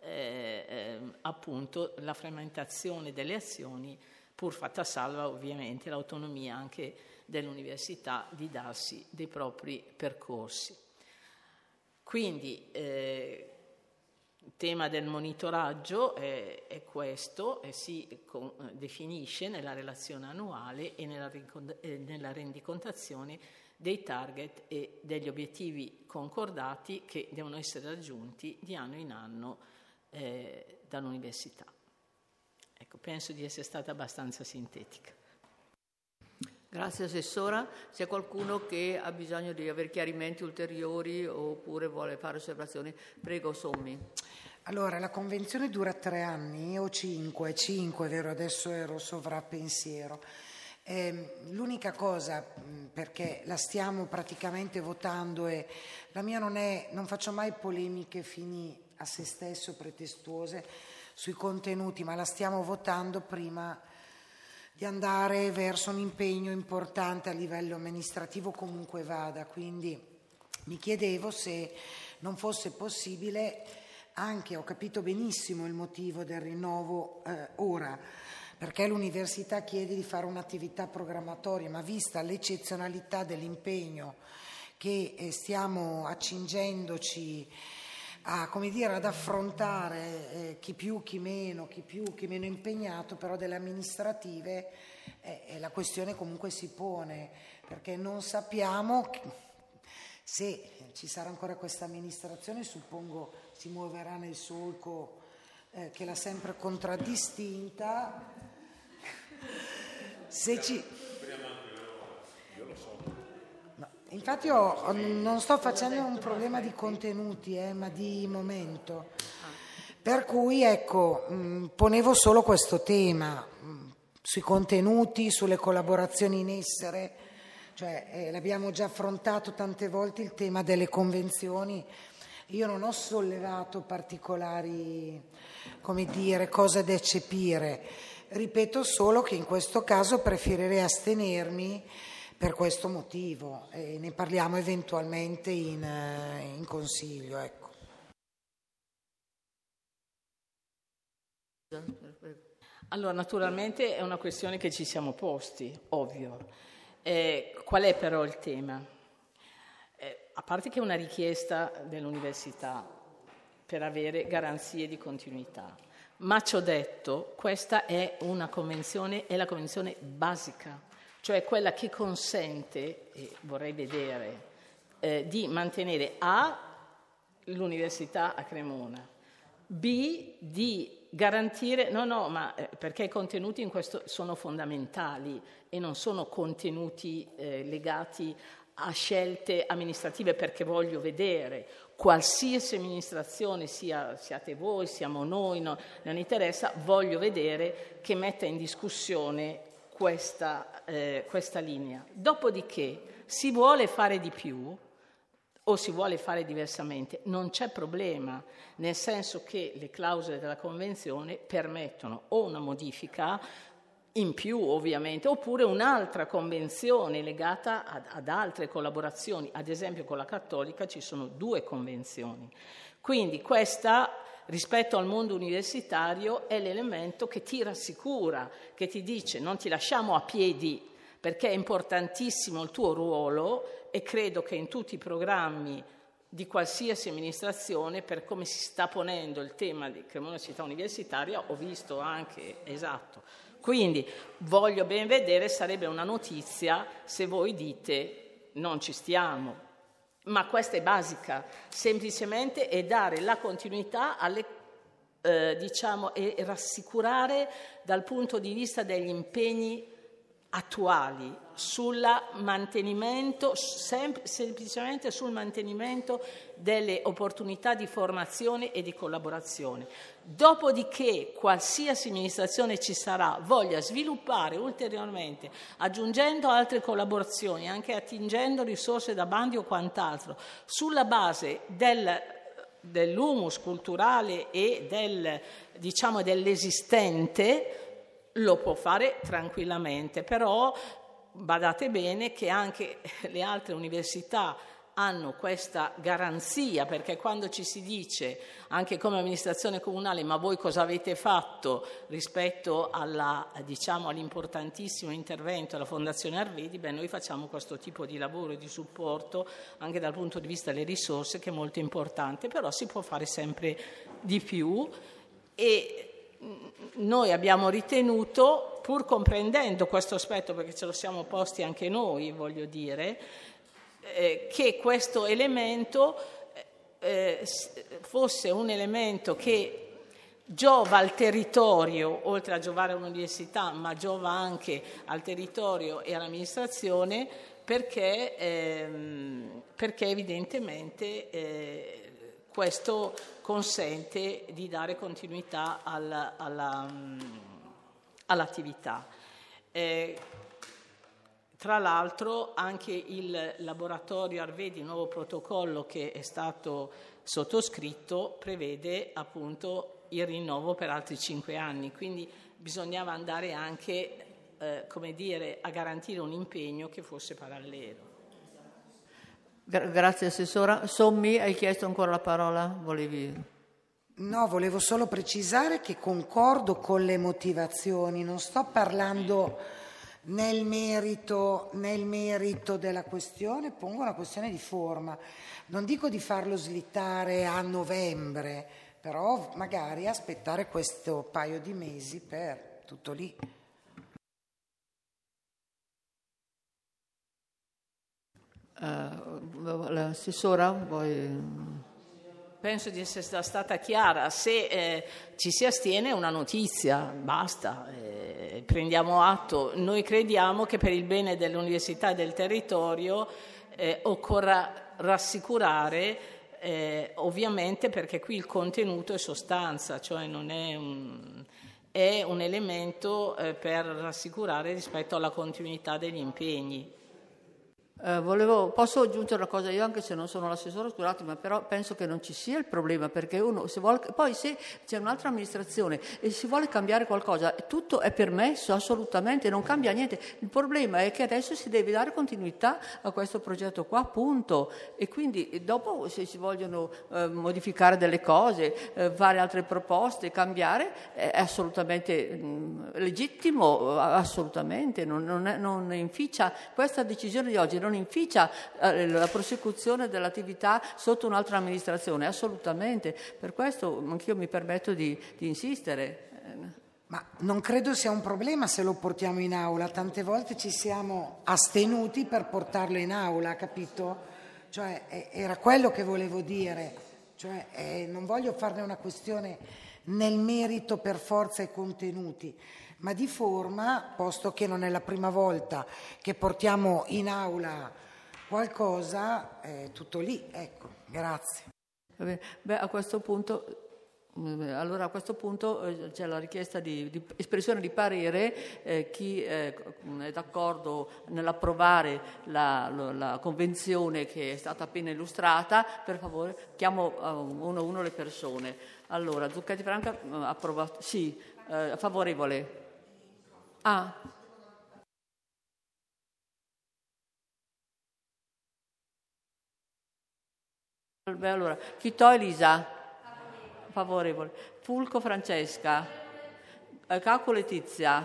appunto la frammentazione delle azioni, pur fatta salva ovviamente l'autonomia anche dell'università di darsi dei propri percorsi. Quindi il tema del monitoraggio è questo, si definisce nella relazione annuale e nella rendicontazione dei target e degli obiettivi concordati che devono essere raggiunti di anno in anno dall'università. Ecco, penso di essere stata abbastanza sintetica. Grazie Assessora. C'è qualcuno che ha bisogno di avere chiarimenti ulteriori oppure vuole fare osservazioni? Prego, Sommi. Allora, la convenzione dura 3 anni o 5, vero? Adesso ero sovrappensiero. L'unica cosa, perché la stiamo praticamente votando, e la mia non faccio mai polemiche fini a se stesso, pretestuose sui contenuti, ma la stiamo votando prima di andare verso un impegno importante a livello amministrativo, comunque vada. Quindi mi chiedevo se non fosse possibile, anche ho capito benissimo il motivo del rinnovo ora, perché l'università chiede di fare un'attività programmatoria, ma vista l'eccezionalità dell'impegno che stiamo accingendoci ad affrontare, chi più, chi meno impegnato, però delle amministrative la questione comunque si pone, perché non sappiamo se ci sarà ancora questa amministrazione, suppongo si muoverà nel solco che l'ha sempre contraddistinta. Infatti non sto facendo un problema di contenuti, ma di momento. Per cui ponevo solo questo tema sui contenuti, sulle collaborazioni in essere, cioè l'abbiamo già affrontato tante volte il tema delle convenzioni. Io non ho sollevato particolari, cose da eccepire. Ripeto solo che in questo caso preferirei astenermi per questo motivo, e ne parliamo eventualmente in consiglio. Ecco. Allora, naturalmente è una questione che ci siamo posti, ovvio. Qual è però il tema? A parte che è una richiesta dell'università per avere garanzie di continuità, ma ciò detto, questa è una convenzione, è la convenzione basica, cioè quella che consente, e vorrei vedere, di mantenere l'università a Cremona, B, di garantire, perché i contenuti in questo sono fondamentali e non sono contenuti legati a scelte amministrative, perché voglio vedere qualsiasi amministrazione, siate voi, siamo noi, non interessa, voglio vedere che metta in discussione questa linea. Dopodiché si vuole fare di più o si vuole fare diversamente, non c'è problema, nel senso che le clausole della Convenzione permettono o una modifica in più ovviamente, oppure un'altra convenzione legata ad altre collaborazioni. Ad esempio con la Cattolica ci sono 2 convenzioni. Quindi questa rispetto al mondo universitario è l'elemento che ti rassicura, che ti dice non ti lasciamo a piedi perché è importantissimo il tuo ruolo, e credo che in tutti i programmi di qualsiasi amministrazione, per come si sta ponendo il tema di Cremona città universitaria, ho visto anche, esatto. Quindi voglio ben vedere, sarebbe una notizia se voi dite non ci stiamo, ma questa è basica, semplicemente è dare la continuità alle e rassicurare dal punto di vista degli impegni attuali sul mantenimento, semplicemente sul mantenimento delle opportunità di formazione e di collaborazione. Dopodiché qualsiasi amministrazione ci sarà voglia sviluppare ulteriormente, aggiungendo altre collaborazioni, anche attingendo risorse da bandi o quant'altro, sulla base dell'humus culturale e dell'esistente, lo può fare tranquillamente, però badate bene che anche le altre università hanno questa garanzia, perché quando ci si dice, anche come amministrazione comunale, ma voi cosa avete fatto rispetto all'importantissimo intervento della Fondazione Arvedi, noi facciamo questo tipo di lavoro e di supporto anche dal punto di vista delle risorse, che è molto importante, però si può fare sempre di più. E noi abbiamo ritenuto, pur comprendendo questo aspetto, perché ce lo siamo posti anche noi, voglio dire, che questo elemento fosse un elemento che giova al territorio, oltre a giovare all'università, ma giova anche al territorio e all'amministrazione, perché evidentemente questo consente di dare continuità all'attività. Tra l'altro anche il laboratorio Arvedi, il nuovo protocollo che è stato sottoscritto, prevede appunto il rinnovo per altri 5 anni, quindi bisognava andare anche a garantire un impegno che fosse parallelo. Grazie Assessora. Sommi, hai chiesto ancora la parola? No, volevo solo precisare che concordo con le motivazioni, non sto parlando nel merito della questione, pongo una questione di forma. Non dico di farlo slittare a novembre, però magari aspettare questo paio di mesi per tutto lì. L'assessora vuoi... Penso di essere stata chiara. Se ci si astiene è una notizia, basta, prendiamo atto. Noi crediamo che per il bene dell'università e del territorio occorra rassicurare, ovviamente, perché qui il contenuto è sostanza, cioè non è un elemento per rassicurare rispetto alla continuità degli impegni. Posso aggiungere una cosa io, anche se non sono l'assessore, scusatemi, però penso che non ci sia il problema, perché uno se vuole, poi se c'è un'altra amministrazione e si vuole cambiare qualcosa, tutto è permesso, assolutamente, non cambia niente. Il problema è che adesso si deve dare continuità a questo progetto qua, punto, e quindi dopo se si vogliono modificare delle cose, fare altre proposte, cambiare, è assolutamente legittimo, assolutamente, non inficia questa decisione di oggi, non inficia la prosecuzione dell'attività sotto un'altra amministrazione, assolutamente. Per questo anch'io mi permetto di insistere. Ma non credo sia un problema se lo portiamo in aula, tante volte ci siamo astenuti per portarlo in aula, capito? Cioè era quello che volevo dire, cioè non voglio farne una questione nel merito per forza ai contenuti, ma di forma, posto che non è la prima volta che portiamo in aula qualcosa, tutto lì, ecco, grazie. A questo punto c'è la richiesta di espressione di parere. Chi è d'accordo nell'approvare la convenzione che è stata appena illustrata, per favore chiamo uno a uno le persone. Allora, Zucchetti Franca, approvato, sì, favorevole. Allora, Chitò Elisa, favorevole. Fulco Francesca. Cacco Letizia.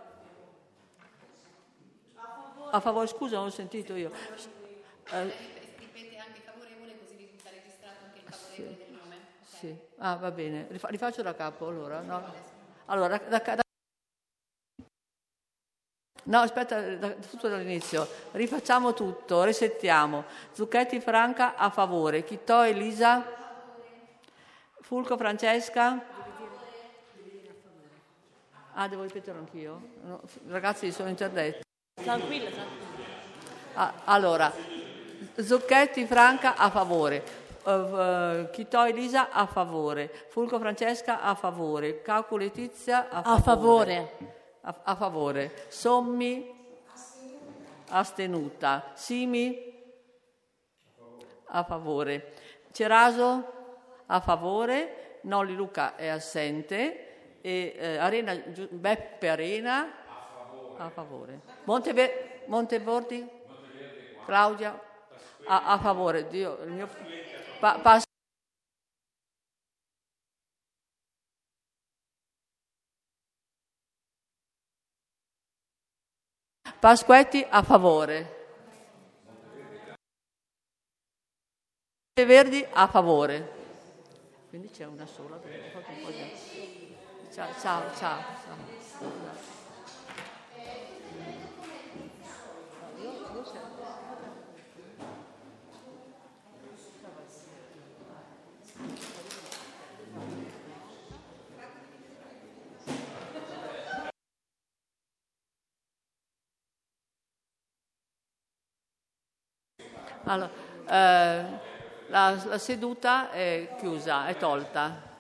A favore, scusa, non ho sentito io. Ripete anche favorevole, così risulta registrato anche il favorevole del nome. Okay. Sì. Ah, va bene. Rifaccio da capo allora. No, allora, no, aspetta, tutto dall'inizio. Rifacciamo tutto, resettiamo. Zucchetti Franca a favore. Chitò Elisa. Fulco Francesca. Ah, devo ripeterlo anch'io? No, ragazzi, sono interdetto. Tranquilla. Allora, Zucchetti Franca a favore. Chitò Elisa a favore. Fulco Francesca a favore. Cacco Letizia a favore. A favore. Sommi astenuta. Simi a favore. Ceraso a favore. Nolli Luca è assente. E Beppe Arena a favore. Monteverdi Claudia a favore. Dio, il mio Pasquetti a favore. Verdi a favore. Quindi c'è una sola. Ciao. Allora, la seduta è chiusa, è tolta.